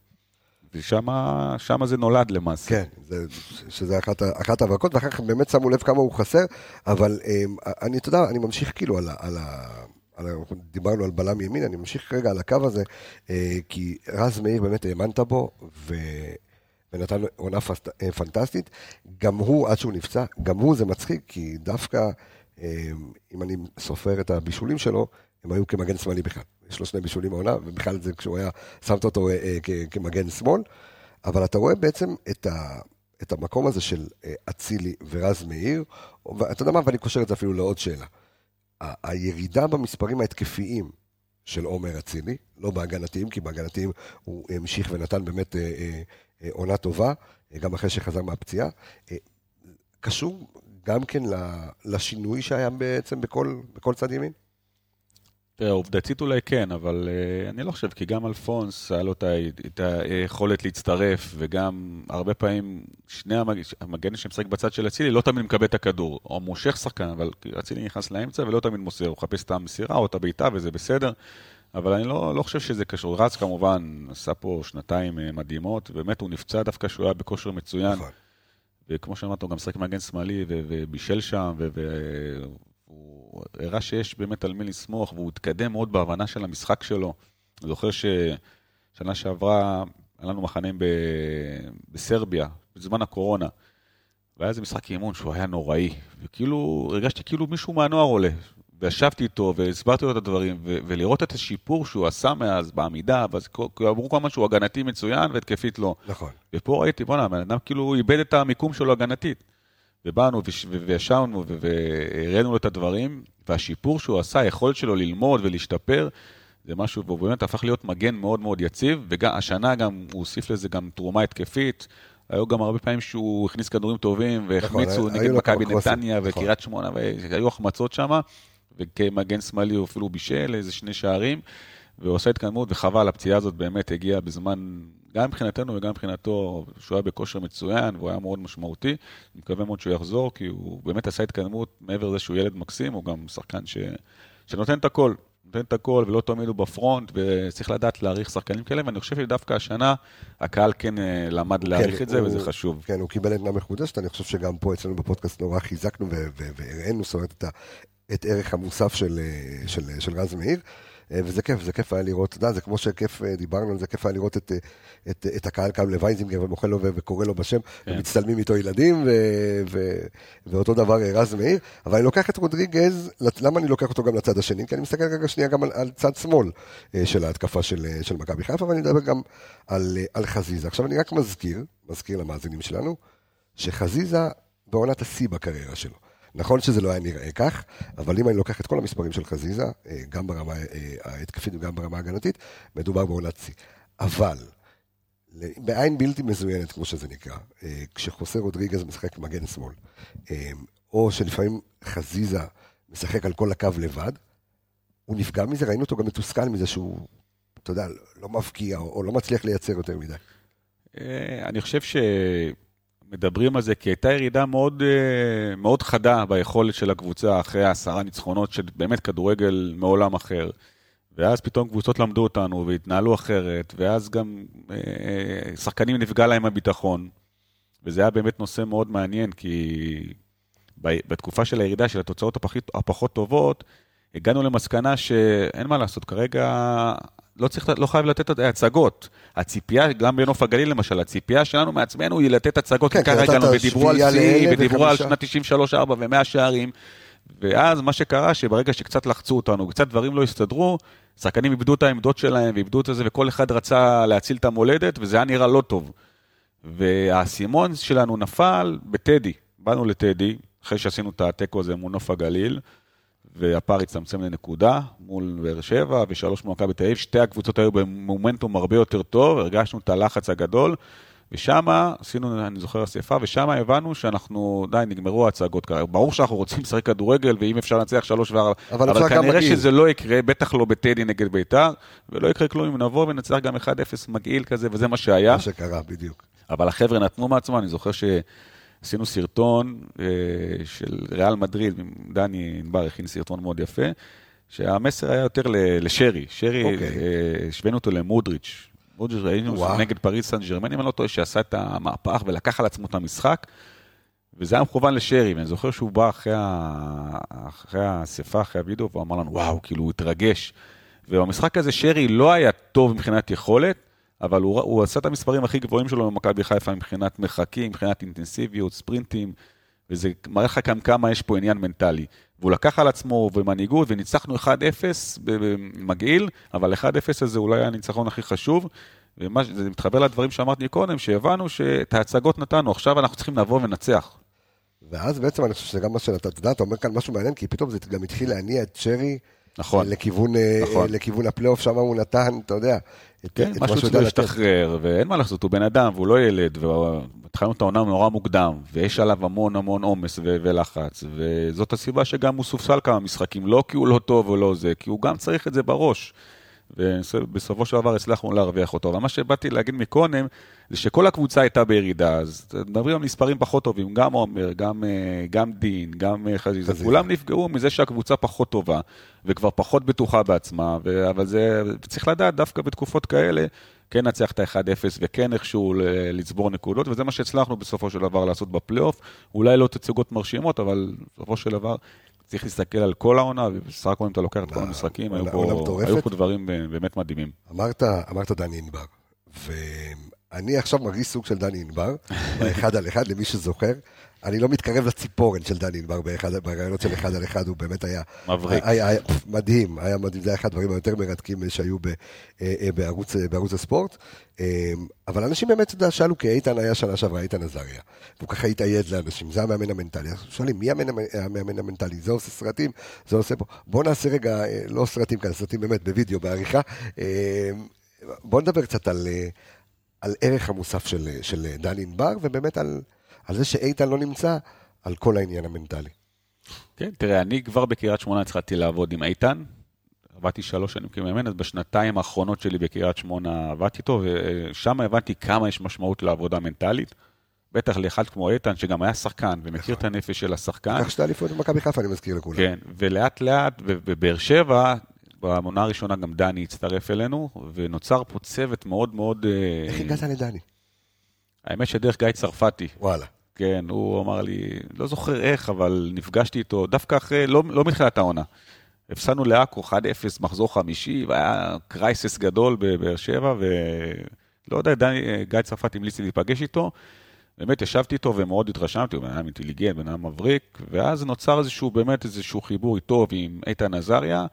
ושם זה נולד למעשה. כן, שזה אחת ההברקות, ואחר כך באמת שמו לב כמה הוא חסר, אבל אתה יודע, אני ממשיך כאילו דיברנו על בלם ימין, אני ממשיך רגע על הקו הזה, כי רז מאיר באמת האמנת בו, ונתן עונה פנטסטית, גם הוא, עד שהוא נפצע, גם הוא זה מצחיק, כי דווקא, אם אני סופר את הבישולים שלו, הם היו כמגן שמאלי בכלל. יש לו 2 בישולים העונה, ובכלל זה כשהוא היה, שמת אותו כמגן שמאל, אבל אתה רואה בעצם את המקום הזה של אצילי ורז מאיר, ואתה יודע מה, ואני קושר את זה אפילו לעוד שאלה. הירידה במספרים ההתקפיים של עומר אצילי, לא בהגנתיים, כי בהגנתיים הוא המשיך ונתן באמת עונה טובה, גם אחרי שחזר מהפציעה, קשור גם כן לשינוי שהיה בעצם בכל צד ימין? תראה, עובדתית אולי כן, אבל אני לא חושב, כי גם אלפונס היה לו את היכולת להצטרף, וגם הרבה פעמים שני המגנים שמשחק בצד של אצילי לא תמיד מקבל את הכדור, או מושך שחקן, אבל אצילי נכנס לאמצע ולא תמיד מוסר, הוא חפש את המסירה או את הביתה וזה בסדר, אבל אני לא חושב שזה קשור. רץ כמובן, עשה פה 2 מדהימות, ובאמת הוא נפצע דווקא שהוא היה בכושר מצוין, וכמו שאמרת, הוא גם משחק מגן שמאלי ובישל שם, הוא הראה שיש באמת על מי לסמוך, והוא התקדם מאוד בהבנה של המשחק שלו. אני זוכר ששנה שעברה, היה לנו מחנים בסרביה, בזמן הקורונה, והיה איזה משחק אימון שהוא היה נוראי, וכאילו, הרגשתי כאילו מישהו מהנוער עולה, וישבתי איתו, והסברתי לו את הדברים, ולראות את השיפור שהוא עשה מאז בעמידה, ואז אמרו כל מה שהוא הגנתי מצוין, והתקפית לא. נכון. ופה ראיתי, בוא נאמר, אדם כאילו הוא איבד את המיקום שלו הגנתית. ובאנו וישבנו והראינו לו את הדברים, והשיפור שהוא עשה, היכולת שלו ללמוד ולהשתפר, זה משהו, והוא באמת הפך להיות מגן מאוד מאוד יציב, והשנה גם הוא הוסיף לזה גם תרומה התקפית, היו גם הרבה פעמים שהוא הכניס כדורים טובים, והחמיצו נגד מכבי נתניה וקריית שמונה, והיו החמצות שם, וכמגן שמאלי הוא אפילו בישל איזה 2 שערים, והוא עושה התקדמות, וחבל, הפציעה הזאת באמת הגיעה בזמן, גם מבחינתנו וגם מבחינתו, שהוא היה בכושר מצוין, והוא היה מאוד משמעותי. אני מקווה מאוד שהוא יחזור, כי הוא באמת עשה התקדמות, מעבר לזה שהוא ילד מקסים, הוא גם שחקן שנותן את הכל, ולא תמיד הוא בפרונט, וצריך לדעת להעריך שחקנים כאלה, ואני חושב שדווקא השנה, הקהל כן למד להעריך את זה, וזה חשוב. כן, הוא קיבל עדנה מחודשת, אני חושב שגם פה אצלנו בפודקאסט נורא חיזקנו, והראינו, זאת אומרת, את ערך המוסף של רז מאיר, וזה כיף, זה כיף היה לראות, אתה יודע, זה כמו שכיף, דיברנו על זה, כיף היה לראות את הקהל קם לווייזינגר ומוכל לו וקורא לו בשם, ומצטלמים איתו ילדים, ואותו דבר רז מאיר, אבל אני לוקח את רודריגז, למה אני לוקח אותו גם לצד השני? כי אני מסתכל רגע שנייה גם על צד שמאל של ההתקפה של מכבי חיפה, ואני מדבר גם על חזיזה. עכשיו אני רק מזכיר למאזינים שלנו, שחזיזה בעונת השיא בקריירה שלו. נכון שזה לא היה נראה כך, אבל אם אני לוקח את כל המספרים של חזיזה, גם ברמה ההתקפית וגם ברמה ההגנתית, מדובר בעונת שיא. אבל, בעין בלתי מזוינת, כמו שזה נקרא, כשחוסה רודריגז משחק מגן שמאל, או שלפעמים חזיזה משחק על כל הקו לבד, הוא נפגע מזה, ראינו אותו גם מתוסכל מזה שהוא, אתה יודע, לא מפקיע, או לא מצליח לייצר יותר מדי. אני חושב מדברים על זה, כי הייתה ירידה מאוד, מאוד חדה ביכולת של הקבוצה, אחרי 10 ניצחונות של באמת כדורגל מעולם אחר. ואז פתאום קבוצות למדו אותנו והתנהלו אחרת, ואז גם שחקנים נפגע להם הביטחון, וזה היה באמת נושא מאוד מעניין, כי בתקופה של הירידה של התוצאות הפחות טובות, הגענו למסקנה שאין מה לעשות, כרגע לא חייב לתת הצגות. הציפייה, גם בנוף הגליל למשל, הציפייה שלנו מעצמנו היא לתת הצגות, כי ככה הגענו, ודיברו על סי, ודיברו על שנת 93-4 ו100 שערים, ואז מה שקרה, שברגע שקצת לחצו אותנו, קצת דברים לא הסתדרו, שחקנים איבדו את העמדות שלהם, ואיבדו את זה, וכל אחד רצה להציל את המולדת, וזה היה נראה לא טוב. והסימון שלנו נפל בטדי. באנו לטדי, אחרי שעשינו את הטקו הזה מול נוף הגליל, והפער הצטמצם לנקודה, מול באר שבע, ו3 מול מכבי תל אביב, שתי הקבוצות היו במומנטום הרבה יותר טוב, הרגשנו את הלחץ הגדול, ושם עשינו, אני זוכר אספה, ושם הבנו שאנחנו, די, נגמרו ההצגות כרגע. ברור שאנחנו רוצים לשחק כדורגל, ואם אפשר לנצח 3 ו4, אבל כנראה שזה לא יקרה, בטח לא בטדי נגד ביתר, ולא יקרה כלום אם נבוא ונצח גם 1-0 מגעיל כזה, וזה מה שהיה. מה שקרה, בדיוק. אבל החבר'ה נתנו מעצמם, אני זוכר שעשינו סרטון של ריאל מדריד, דני ענבר הכין סרטון מאוד יפה, שהמסר היה יותר לשרי. שרי, השווינו אותו למודריץ'. מודריץ' ראינו נגד פריז סן ז'רמן, אם אני לא טועה, שעשה את המהפך ולקח על עצמו את המשחק, וזה היה מכוון לשרי, ואני זוכר שהוא בא אחרי האספה, אחרי הוידאו, והוא אמר לנו, וואו, כאילו הוא התרגש. ובמשחק הזה שרי לא היה טוב מבחינת יכולת, אבל הוא עשה את המספרים הכי גבוהים שלו במכבי חיפה, מבחינת מרחקים, מבחינת אינטנסיביות, ספרינטים, וזה מראה לך כמה יש פה עניין מנטלי. והוא לקח על עצמו במנהיגות, וניצחנו 1-0 במגעיל, אבל 1-0 הזה אולי היה הניצחון הכי חשוב, וזה מתחבר לדברים שאמרתי קודם, שהבנו שאת ההצגות נתנו, עכשיו אנחנו צריכים לבוא ונצח. ואז בעצם אני חושב שזה גם מה שאתה יודע, אתה אומר כאן משהו מעניין, כי פתאום זה גם התחיל להניע את שרי, נכון. לכיוון הפלייאוף, שם הוא נתן, אתה יודע, כן, משהו צריך להשתחרר, ואין מה לעשות, הוא בן אדם, והוא לא ילד, והתחלנו את העונה נורא מוקדם, ויש עליו המון עומס ולחץ, וזאת הסיבה שגם הוא סופסל כמה משחקים, לא כי הוא לא טוב או לא זה, כי הוא גם צריך את זה בראש, ובסופו של דבר הצלחנו להרוויח אותו. ומה שבאתי להגיד מקודם, זה שכל הקבוצה הייתה בירידה, אז מדברים על מספרים פחות טובים, גם עומר, גם דין, גם חזיזה, כולם נפגעו מזה שהקבוצה פחות טובה, וכבר פחות בטוחה בעצמה, אבל זה צריך לדעת דווקא בתקופות כאלה, כן נצח את ה-1-0 וכן איכשהו לצבור נקודות, וזה מה שהצלחנו בסופו של דבר לעשות בפלייאוף, אולי לא תצוגות מרשימות, אבל בסופו של דבר צריך להסתכל על כל העונה, ובסך הכל אם אתה לוקח את כל המשחקים, היו פה דברים באמת מדהימים. אמרת דני ענבר, ואני עכשיו מרגיש סוג של דני ענבר, באחד על אחד, למי שזוכר, אני לא מתקרב לציפורן של דני ענבר, ברעיונות של אחד על אחד, הוא באמת היה מדהים, זה היה אחד הדברים היותר מרתקים שהיו בערוץ הספורט, אבל אנשים באמת שאלו, כי איתן היה שנה שעברה, איתן עזריה, והוא ככה התאייד לאנשים, זה המאמן המנטלי, שואלים, מי המאמן המנטלי? זה עושה סרטים, זה עושה פה, בוא נעשה רגע, לא סרטים כאן, סרטים באמת בווידאו, בעריכה, בוא נדבר קצת על ערך המוסף של דני ענבר, ובאמת על זה שאיתן לא נמצא, על כל העניין המנטלי. כן, תראה, אני כבר בקריית שמונה התחלתי לעבוד עם איתן, עבדתי 3 שנים כמאמן, אז בשנתיים האחרונות שלי בקריית שמונה עבדתי איתו, ושם הבנתי כמה יש משמעות לעבודה מנטלית, בטח לאחד כמו איתן, שגם היה שחקן, ומכיר את הנפש של השחקן. כך שאתה אליפות במכבי חיפה, אני מזכיר לכולם. כן, ולאט לאט, בבאר שבע, במונה הראשונה גם דני הצטרף אלינו, ונוצר פה צוות מאוד מאוד... איך הגעת לדני? האמת שדרך גיא צרפתי. וואלה. כן, הוא אמר לי, לא זוכר איך, אבל נפגשתי איתו, דווקא אחרי, לא מתחילת העונה. הפסדנו לעכו 1-0 מחזור 5, והיה קרייסס גדול בבאר שבע, ולא יודע, גיא צרפתי המליץ לי להיפגש איתו, באמת ישבתי איתו ומאוד התרשמתי, הוא בן אדם אינטליגנט, בן אדם מבריק, ואז נוצר איזשהו חיבור איתו ועם איתן עזריה,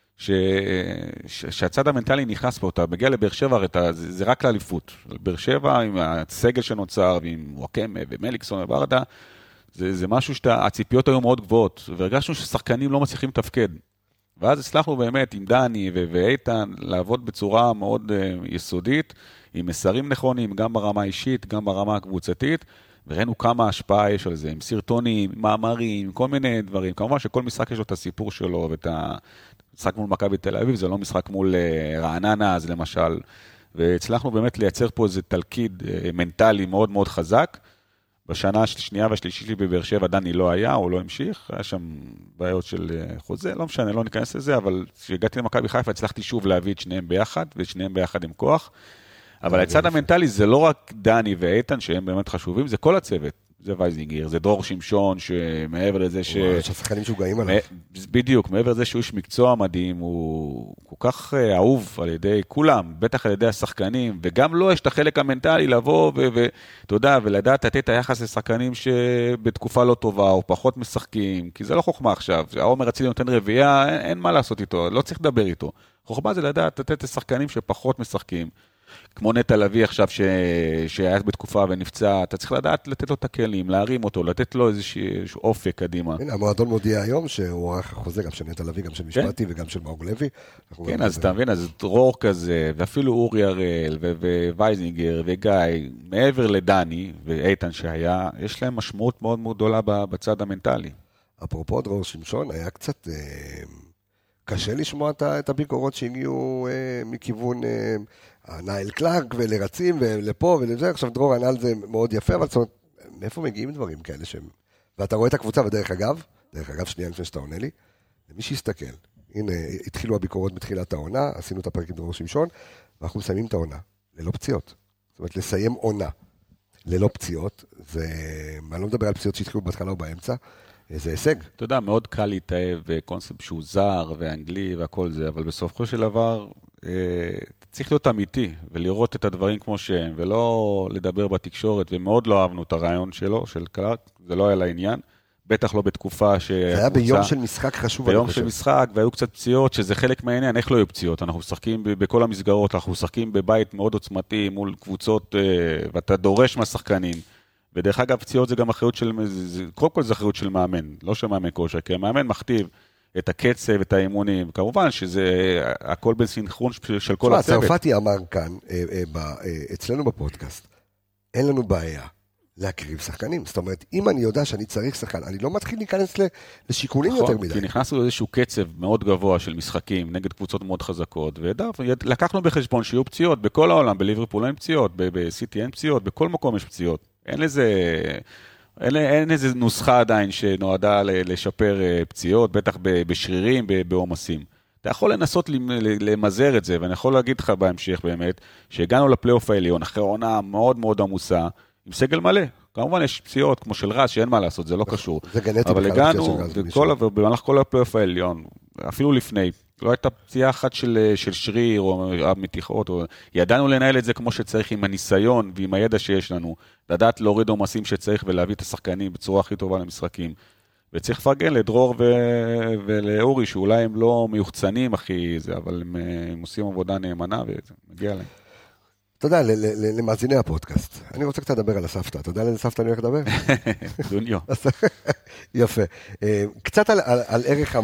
שהצד המנטלי נכנס פה, אתה מגיע לבאר שבע, זה רק לאליפות. באר שבע, עם הסגל שנוצר, ועם וואקמה ומליקסון וברדה, זה משהו שהציפיות היו מאוד גבוהות, והרגשנו ששחקנים לא מצליחים לתפקד. ואז הצלחנו באמת עם דני ואיתן לעבוד בצורה מאוד יסודית, עם מסרים נכונים, גם ברמה האישית, גם ברמה הקבוצתית, וראינו כמה השפעה יש על זה, עם סרטונים, מאמרים, כל מיני דברים. כמובן שכל משחק יש לו את הסיפור שלו, ואת משחק מול מכבי תל אביב, זה לא משחק מול רעננה, אז למשל, והצלחנו באמת לייצר פה איזה תלכיד מנטלי מאוד מאוד חזק, בשנה השנייה והשלישית שלי בבאר שבע, דני לא היה, הוא לא המשיך, היה שם בעיות של חוזה, לא משנה, לא ניכנס לזה, אבל כשהגעתי למכבי חיפה, הצלחתי שוב להביא את שניהם ביחד, ושניהם ביחד עם כוח. אבל הצד המנטלי זה לא רק דני ואיתן, שהם באמת חשובים, זה כל הצוות. זה וייזינגר, זה דרור שמשון, שמעבר לזה שהשחקנים שוגעים עליו. בדיוק, מעבר לזה שהוא איש מקצוע מדהים, הוא כל כך אהוב על ידי כולם, בטח על ידי השחקנים, וגם לו יש את החלק המנטלי לבוא, ואתה יודע, ולדעת לתת את היחס לשחקנים שבתקופה לא טובה, או פחות משחקים, כי זה לא חוכמה עכשיו. העומר אצילי נותן רביעייה, אין מה לעשות איתו, לא צריך לדבר איתו. חוכמה זה לדעת לתת לשחקנים שפחות משחקים. כמו נטע לביא עכשיו שהיה בתקופה ונפצע, אתה צריך לדעת לתת לו את הכלים, להרים אותו, לתת לו איזשהו אופק קדימה. הנה, המועדון מודיע היום שהוא ערך החוזה גם של נטע לביא, גם של משפטי וגם של מאור לוי. כן, אז אתה מבין, אז דרור כזה, ואפילו אורי הראל ווייזינגר וגיא, מעבר לדני ואיתן שהיה, יש להם משמעות מאוד מאוד גדולה בצד המנטלי. אפרופו דרור שמשון, היה קצת קשה לשמוע את הביקורות שהגיעו מכיוון נאיל קלארק ולרצים ולפה ולזה, עכשיו דרור ענה על זה מאוד יפה, אבל זאת אומרת, מאיפה מגיעים דברים כאלה שהם... ואתה רואה את הקבוצה, ודרך אגב, שנייה לפני שאתה עונה לי, למי שיסתכל, הנה, התחילו הביקורות בתחילת העונה, עשינו את הפרק עם דרור שמשון, ואנחנו מסיימים את העונה, ללא פציעות. זאת אומרת, לסיים עונה ללא פציעות, זה... אני לא מדבר על פציעות שהתחילו בהתחלה או באמצע, זה הישג. אתה יודע, מאוד קל להתאהב וקונספט שהוא זר ואנגלי והכל זה, אבל בסופו של דבר צריך להיות אמיתי ולראות את הדברים כמו שהם, ולא לדבר בתקשורת, ומאוד לא אהבנו את הרעיון שלו, של קלארק, זה לא היה לעניין, בטח לא בתקופה זה היה ביום של משחק חשוב. ביום של משחק, והיו קצת פציעות, שזה חלק מהעניין, איך לא היו פציעות? אנחנו משחקים בכל המסגרות, אנחנו משחקים בבית מאוד עוצמתי, מול קבוצות, ואתה דורש מהשחקנים, ודרך אגב, פציעות זה גם אחריות של, קודם כל זה אחריות של מאמן, לא של מאמן כושר, כי המאמן מכתיב את הקצב, את האימונים, כמובן שזה הכל בסנכרון של כל הצוות. צרפתי אמר כאן, אצלנו בפודקאסט, אין לנו בעיה להקריב שחקנים, זאת אומרת, אם אני יודע שאני צריך שחקן, אני לא מתחיל להיכנס לשיקולים יותר מדי. כי נכנסנו לאיזשהו קצב מאוד גבוה של משחקים, נגד קבוצות מאוד חזקות, ולקחנו בחשבון שיהיו פציעות בכל העולם, בליברפול אין פציעות, בסיטי אין פציעות, בכל מקום יש פציעות. אין איזה נוסחה עדיין שנועדה לשפר פציעות, בטח בשרירים, בעומסים. אתה יכול לנסות למזער את זה, ואני יכול להגיד לך בהמשך באמת, שהגענו לפלייאוף העליון, אחרי עונה מאוד מאוד עמוסה, עם סגל מלא. כמובן יש פציעות כמו של רז, שאין מה לעשות, זה לא קשור. זה גנטי. אבל הגענו, במהלך כל הפלייאוף העליון, אפילו לפני, לא הייתה פציעה אחת של שריר או מתיחות, ידענו לנהל את זה כמו שצריך עם הניסיון ועם הידע שיש לנו, לדעת להוריד עומסים שצריך ולהביא את השחקנים בצורה הכי טובה למשחקים. וצריך לפרגן לדרור ולאורי, שאולי הם לא מיוחצנים הכי זה, אבל הם עושים עבודה נאמנה ומגיע להם. אתה יודע, למאזיני הפודקאסט, אני רוצה קצת לדבר על הסבתא. אתה יודע לאיזה סבתא אני הולך לדבר? דוניו. יפה. קצת על ערך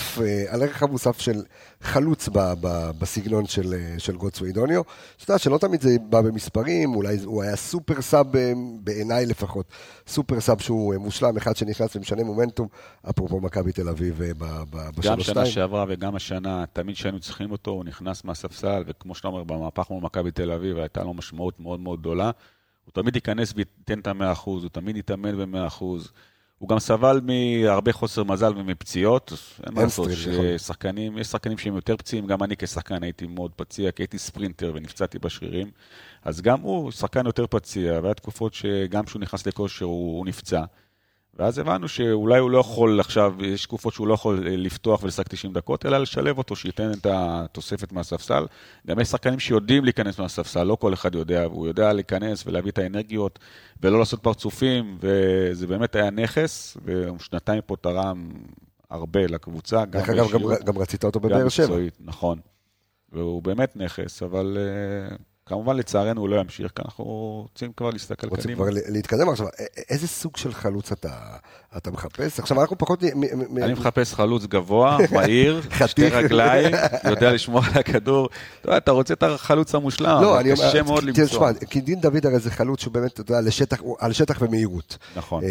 המוסף של חלוץ בסגנון של גוטסווי דוניו. אתה יודע שלא תמיד זה בא במספרים, אולי הוא היה סופר סאב בעיניי לפחות, סופר סאב שהוא מושלם, אחד שנכנס ומשנה מומנטום, אפרופו מכבי תל אביב ב-3-2. גם שנה שעברה וגם השנה, תמיד שהיינו צריכים אותו, הוא נכנס מהספסל, וכמו שאתה אומר, במהפך מול מכבי תל אביב, הייתה לו משמעות מאוד מאוד גדולה. הוא תמיד ייכנס וייתן את ה-100%, הוא תמיד יתאמן ב-100%. הוא גם סבל מהרבה חוסר מזל ומפציעות. אין מה לעשות, יש שחקנים שהם יותר פציעים, גם אני כשחקן הייתי מאוד פציע, כי הייתי ספרינטר ונפצעתי בשרירים. אז גם הוא שחקן יותר פציע, והיה תקופות שגם כשהוא נכנס לכושר הוא נפצע. ואז הבנו שאולי הוא לא יכול עכשיו, יש תקופות שהוא לא יכול לפתוח ולשחק 90 דקות, אלא לשלב אותו, שייתן את התוספת מהספסל. גם יש שחקנים שיודעים להיכנס מהספסל, לא כל אחד יודע, והוא יודע להיכנס ולהביא את האנרגיות, ולא לעשות פרצופים, וזה באמת היה נכס, ושנתיים פה תרם הרבה לקבוצה. דרך אגב, גם רצית אותו בבאר שבע. נכון, והוא באמת נכס, אבל... כמובן לצערנו הוא לא ימשיך, כי אנחנו רוצים כבר להסתכל קדימה. רוצים כבר להתקדם עכשיו, איזה סוג של חלוץ אתה מחפש? עכשיו אנחנו פחות... אני מחפש חלוץ גבוה, מהיר, שתי רגליים, יודע לשמור על הכדור. אתה רוצה את החלוץ המושלם, אבל קשה מאוד למצוא. כי דין דוד הרי זה חלוץ שהוא באמת, אתה יודע, על שטח ומהירות. נכון.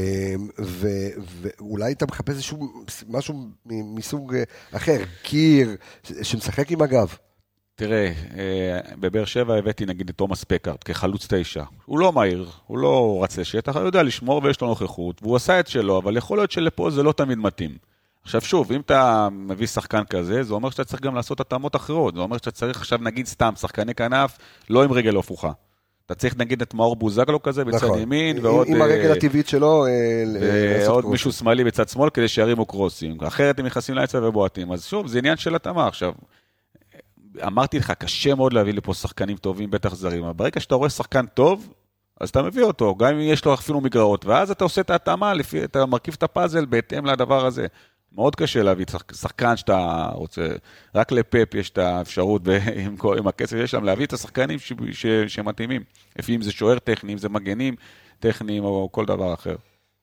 ואולי אתה מחפש משהו מסוג אחר, קיר, שמשחק עם הגב. תראה, בבאר שבע הבאתי נגיד את תומאס פקארט כחלוץ 9. הוא לא מהיר, הוא לא רצה שטח, הוא יודע לשמור ויש לו נוכחות, והוא עשה את שלו, אבל יכול להיות שלפה זה לא תמיד מתאים. עכשיו שוב, אם אתה מביא שחקן כזה, זה אומר שאתה צריך גם לעשות התאמות אחרות. זה אומר שאתה צריך עכשיו נגיד סתם שחקני כנף, לא עם רגל הפוכה. אתה צריך נגיד את מאור בוזגלו כזה בצד ימין, ועוד... עם הרגל הטבעית שלו... ועוד מישהו שמאלי בצד שמאל כדי שירימו קרוסים. אחרת הם נכנסים ליצע ובועטים. אז שוב, זה עניין של התאמה. עכשיו, אמרתי לך, קשה מאוד להביא לפה שחקנים טובים, בטח זרים. אבל ברגע שאתה רואה שחקן טוב, אז אתה מביא אותו, גם אם יש לו אפילו מגרעות, ואז אתה עושה את ההתאמה, אתה מרכיב את הפאזל בהתאם לדבר הזה. מאוד קשה להביא שחקן שאתה רוצה, רק לפאפ יש את האפשרות, עם הכסף יש להם, להביא את השחקנים שמתאימים. אם זה שוער טכני, אם זה מגנים טכניים, או כל דבר אחר.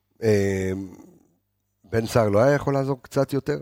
בן סער לא היה יכול לעזור קצת יותר?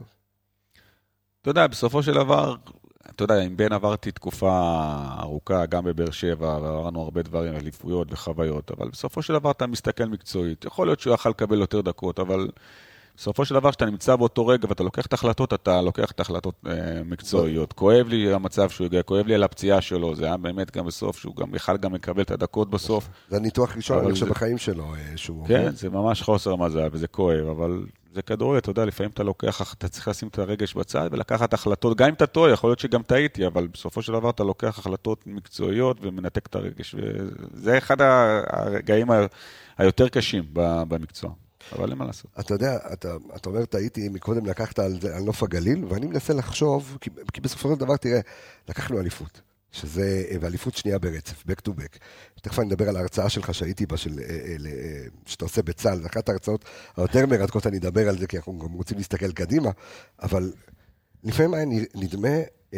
אתה יודע, בסופו של דבר, אתה יודע, עם בן עברתי תקופה ארוכה, גם בבאר שבע, ועברנו הרבה דברים, אליפויות וחוויות, אבל בסופו של דבר אתה מסתכל מקצועית. יכול להיות שהוא יכל לקבל יותר דקות, אבל בסופו של דבר שאתה נמצא באותו רגע ואתה לוקח את ההחלטות, אתה לוקח את ההחלטות מקצועיות. כואב לי המצב שהוא הגיע, כואב לי על הפציעה שלו, זה היה באמת גם בסוף, שהוא גם יכל גם לקבל את הדקות בסוף. זה הניתוח ראשון, אני חושב בחיים שלו. כן, זה ממש חוסר מזל, וזה כואב, אבל זה כדורגל, אתה יודע, לפעמים אתה לוקח, אתה צריך לשים את הרגש בצד ולקחת החלטות, גם אם אתה טועה, יכול להיות שגם טעיתי, אבל בסופו של דבר אתה לוקח החלטות מקצועיות ומנתק את הרגש, וזה אחד הרגעים היותר קשים במקצוע. אבל אין מה לעשות. אתה יודע, אתה אומר, טעיתי, מקודם לקחת על נוף הגליל, ואני מנסה לחשוב, כי בסופו של דבר, תראה, לקחנו אליפות, שזה, ואליפות שנייה ברצף, back to back. תכף אני אדבר על ההרצאה שלך שהייתי בה, שאתה עושה בצה"ל, אחת ההרצאות היותר מרתקות, אני אדבר על זה, כי אנחנו גם רוצים להסתכל קדימה, אבל לפעמים היה נדמה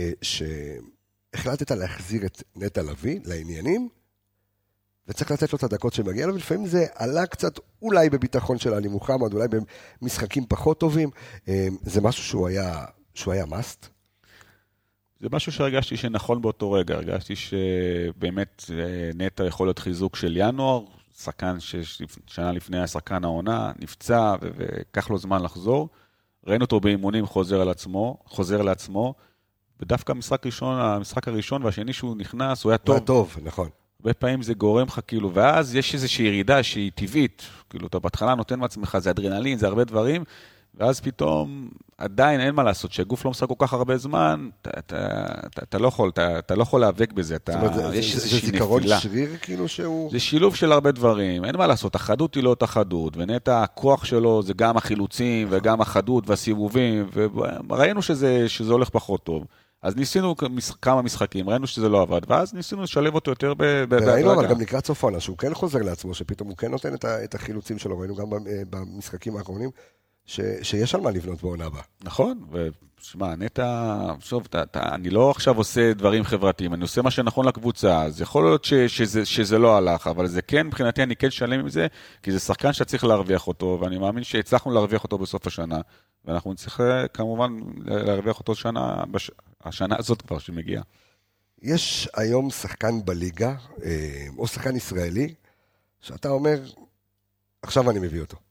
שהחלטת להחזיר את נטע לביא לעניינים, וצריך לתת לו את הדקות שמגיע לו, ולפעמים זה עלה קצת, אולי בביטחון של עלי מוחמד, אולי במשחקים פחות טובים, זה משהו שהוא היה מאסט? זה משהו שהרגשתי שנכון באותו רגע, הרגשתי שבאמת נטע יכול להיות חיזוק של ינואר, שחקן ששנה לפני היה שחקן העונה, נפצע וכך לו זמן לחזור, ראינו אותו באימונים חוזר לעצמו, ודווקא המשחק הראשון והשני שהוא נכנס, הוא היה טוב. הוא היה טוב, נכון. הרבה פעמים זה גורם לך כאילו, ואז יש איזושהי ירידה שהיא טבעית, כאילו אתה בהתחלה נותן מעצמך, זה אדרנלין, זה הרבה דברים, ואז פתאום עדיין אין מה לעשות, שהגוף לא משחק כל כך הרבה זמן, אתה לא יכול להיאבק בזה, יש איזושהי נפילה. זה זיכרון שריר כאילו שהוא... זה שילוב של הרבה דברים, אין מה לעשות, החדות היא לא אותה חדות, ונטע הכוח שלו זה גם החילוצים וגם החדות והסיבובים, וראינו שזה הולך פחות טוב. אז ניסינו כמה משחקים, ראינו שזה לא עבד, ואז ניסינו לשלב אותו יותר ראינו אבל גם לקראת סופונה, שהוא כן חוזר לעצמו, שפתאום הוא כן נותן את החילוצים שלו, ראינו גם במשחקים האחרונים, שיש על מה לבנות בעונה הבאה. נכון, ושמע, נטע, שוב, אני לא עכשיו עושה דברים חברתיים, אני עושה מה שנכון לקבוצה, אז יכול להיות שזה לא הלך, אבל זה כן, מבחינתי אני כן שלם עם זה, כי זה שחקן שצריך להרוויח אותו, ואני מאמין שהצלחנו להרוויח אותו בסוף השנה, ואנחנו נצטרך כמובן להרוויח אותו השנה הזאת כבר שמגיעה. יש היום שחקן בליגה, או שחקן ישראלי, שאתה אומר, עכשיו אני מביא אותו.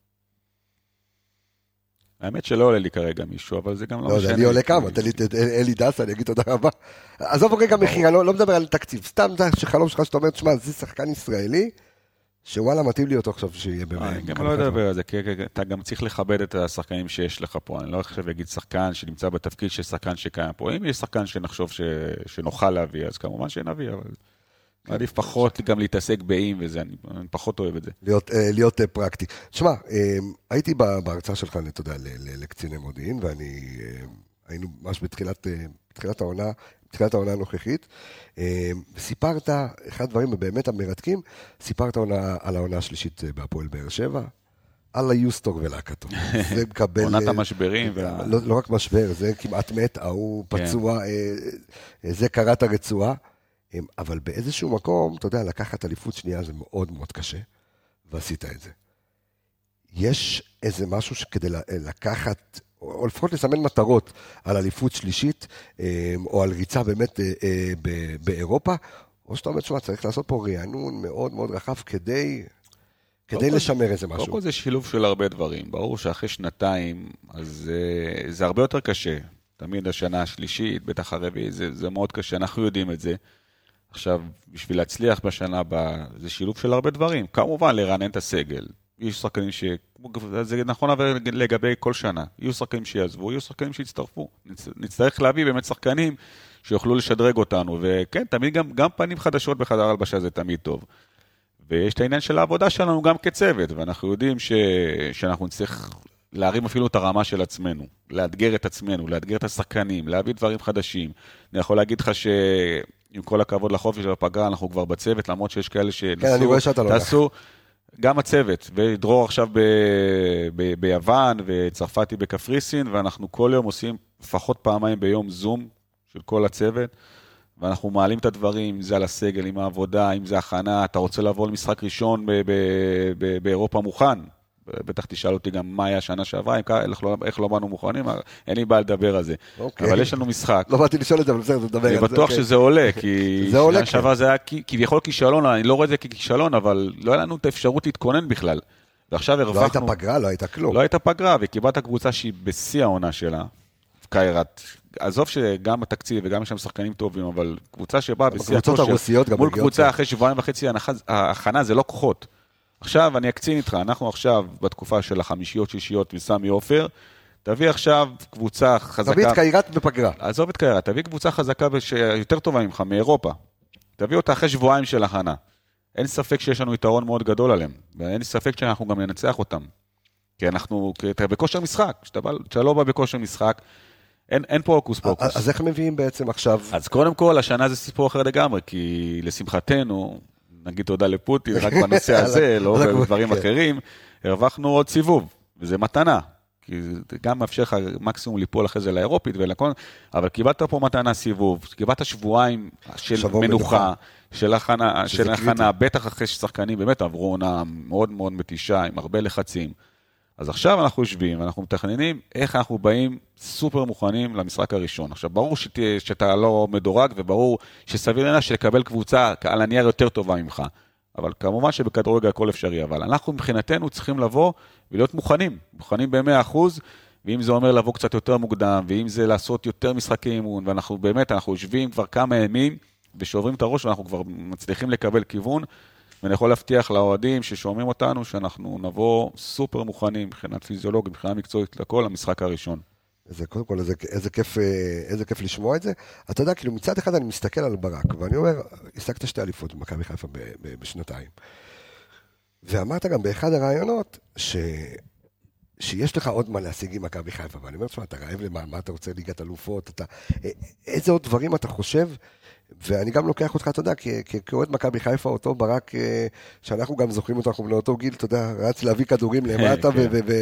האמת שלא עולה לי כרגע מישהו, אבל זה גם לא משנה. אני עולה כמה, תן לי את אלי דסה, אני אגיד תודה רבה. עזוב רגע מחיר, לא מדבר על תקציב, סתם שחלום שלך שאתה אומר, תשמע, זה שחקן ישראלי, שוואלה מתאים לי אותו עכשיו שיהיה באמת. אני גם לא אדבר על זה, כי אתה גם צריך לכבד את השחקנים שיש לך פה, אני לא חושב להגיד שחקן שנמצא בתפקיד של שחקן שקיים פה, אם יש שחקן שנחשוב שנוכל להביא, אז כמובן שנביא, אבל עדיף פחות גם להתעסק באים וזה, אני פחות אוהב את זה. להיות פרקטי. תשמע, הייתי בהרצאה שלך, אתה יודע, לקציני מודיעין, היינו ממש בתחילת העונה הנוכחית, וסיפרת, אחד הדברים באמת המרתקים, סיפרת על העונה השלישית בהפועל באר שבע, על היוסטור ולהקתו. עונת המשברים. לא רק משבר, זה כמעט מת, הוא פצוע, זה קראת הרצועה, אבל באיזשהו מקום, אתה יודע, לקחת אליפות שנייה זה מאוד מאוד קשה, ועשית את זה. יש איזה משהו שכדי לקחת, או לפחות לסמן מטרות על אליפות שלישית, או על ריצה באמת באירופה, או שאתה אומר, שמה, צריך לעשות פה רענון מאוד מאוד רחב כדי לשמר איזה משהו. קודם כל זה שילוב של הרבה דברים. ברור שאחרי שנתיים, אז זה הרבה יותר קשה. תמיד השנה השלישית, בטח הרביעית, זה מאוד קשה, אנחנו יודעים את זה. עכשיו, בשביל להצליח בשנה הבאה, זה שילוב של הרבה דברים. כמובן, לרענן את הסגל. יש שחקנים זה נכון לגבי כל שנה. יהיו שחקנים שיעזבו, יהיו שחקנים שיצטרפו. נצטרך להביא באמת שחקנים שיוכלו לשדרג אותנו. וכן, תמיד גם פנים חדשות בחדר הלבשה זה תמיד טוב. ויש את העניין של העבודה שלנו גם כצוות, ואנחנו יודעים שאנחנו נצטרך להרים אפילו את הרמה של עצמנו, לאתגר את עצמנו, לאתגר את השחקנים, להביא דברים חדשים. אני יכול להגיד לך שעם כל הכבוד לחופש של הפגרה, אנחנו כבר בצוות, למרות שיש כאלה שתעשו, גם הצוות, ודרור עכשיו ביוון, וצרפתי בקפריסין, ואנחנו כל יום עושים לפחות פעמיים ביום זום של כל הצוות, ואנחנו מעלים את הדברים, אם זה על הסגל, עם העבודה, אם זה הכנה, אתה רוצה לבוא למשחק ראשון באירופה מוכן, בטח תשאל אותי גם מה היה השנה שעברה, איך לא באנו מוכנים, אין לי בעיה לדבר על זה. אבל יש לנו משחק. לא באתי לשאול את זה, אבל בסדר, תדבר על זה. אני בטוח שזה עולה, כי שנה שעברה זה היה כביכול כישלון, אני לא רואה את זה ככישלון, אבל לא היה לנו את האפשרות להתכונן בכלל. ועכשיו הרווחנו... לא הייתה פגרה, לא הייתה כלום. לא הייתה פגרה, וקיבלת קבוצה שהיא בשיא העונה שלה, קיירת. עזוב שגם התקציב וגם יש שם שחקנים טובים, אבל קבוצה שבאה בשיא הכושר, מול קבוצה אחרי 2.5 ההכנה זה לא כוחות. עכשיו אני אקצין איתך, אנחנו עכשיו בתקופה של החמישיות, שישיות וסמי עופר, תביא עכשיו קבוצה חזקה... תביא את קיירת בפגרה. עזוב את קיירת, תביא קבוצה חזקה יותר טובה ממך, מאירופה. תביא אותה אחרי שבועיים של הכנה. אין ספק שיש לנו יתרון מאוד גדול עליהם, ואין ספק שאנחנו גם ננצח אותם. כי אנחנו, אתה בכושר משחק, שאתה לא בא בכושר משחק, אין פה אוקוס פוקוס. אז איך מביאים בעצם עכשיו? אז קודם כל, השנה זה סיפור אחר לגמרי, כי לשמחתנו, נגיד תודה לפוטין, רק בנושא הזה, לא בדברים אחרים, הרווחנו עוד סיבוב, וזה מתנה, כי זה גם מאפשר לך מקסימום ליפול אחרי זה לאירופית ולכל, אבל קיבלת פה מתנה סיבוב, קיבלת שבועיים של מנוחה, של הכנה, בטח אחרי ששחקנים באמת עברו עונה מאוד מאוד מתישה, עם הרבה לחצים. אז עכשיו אנחנו יושבים, ואנחנו מתכננים איך אנחנו באים סופר מוכנים למשחק הראשון. עכשיו, ברור שאתה לא מדורג, וברור שסביר להניח שלקבל קבוצה על הנייר יותר טובה ממך. אבל כמובן שבכדורגל הכל אפשרי, אבל אנחנו מבחינתנו צריכים לבוא ולהיות מוכנים ב-100%, ואם זה אומר לבוא קצת יותר מוקדם, ואם זה לעשות יותר משחקי אימון, ואנחנו באמת, אנחנו יושבים כבר כמה ימים, ושוברים את הראש, ואנחנו כבר מצליחים לקבל כיוון, ואני יכול להבטיח לאוהדים ששומעים אותנו, שאנחנו נבוא סופר מוכנים, מבחינת פיזיולוגית, מבחינה מקצועית לכל המשחק הראשון. קודם כל, איזה כיף לשמוע את זה. אתה יודע, כאילו מצד אחד אני מסתכל על ברק, ואני אומר, השגת 2 אליפות במכבי חיפה בשנתיים. ואמרת גם באחד הרעיונות, שיש לך עוד מה להשיג עם מכבי חיפה, ואני אומר, אתה רעב למה, מה אתה רוצה ליגת אלופות, איזה עוד דברים אתה חושב, ואני גם לוקח אותך, אתה יודע, כאוהד מכבי חיפה, אותו ברק, שאנחנו גם זוכרים אותו, אנחנו לאותו גיל, אתה יודע, רץ להביא כדורים למטה,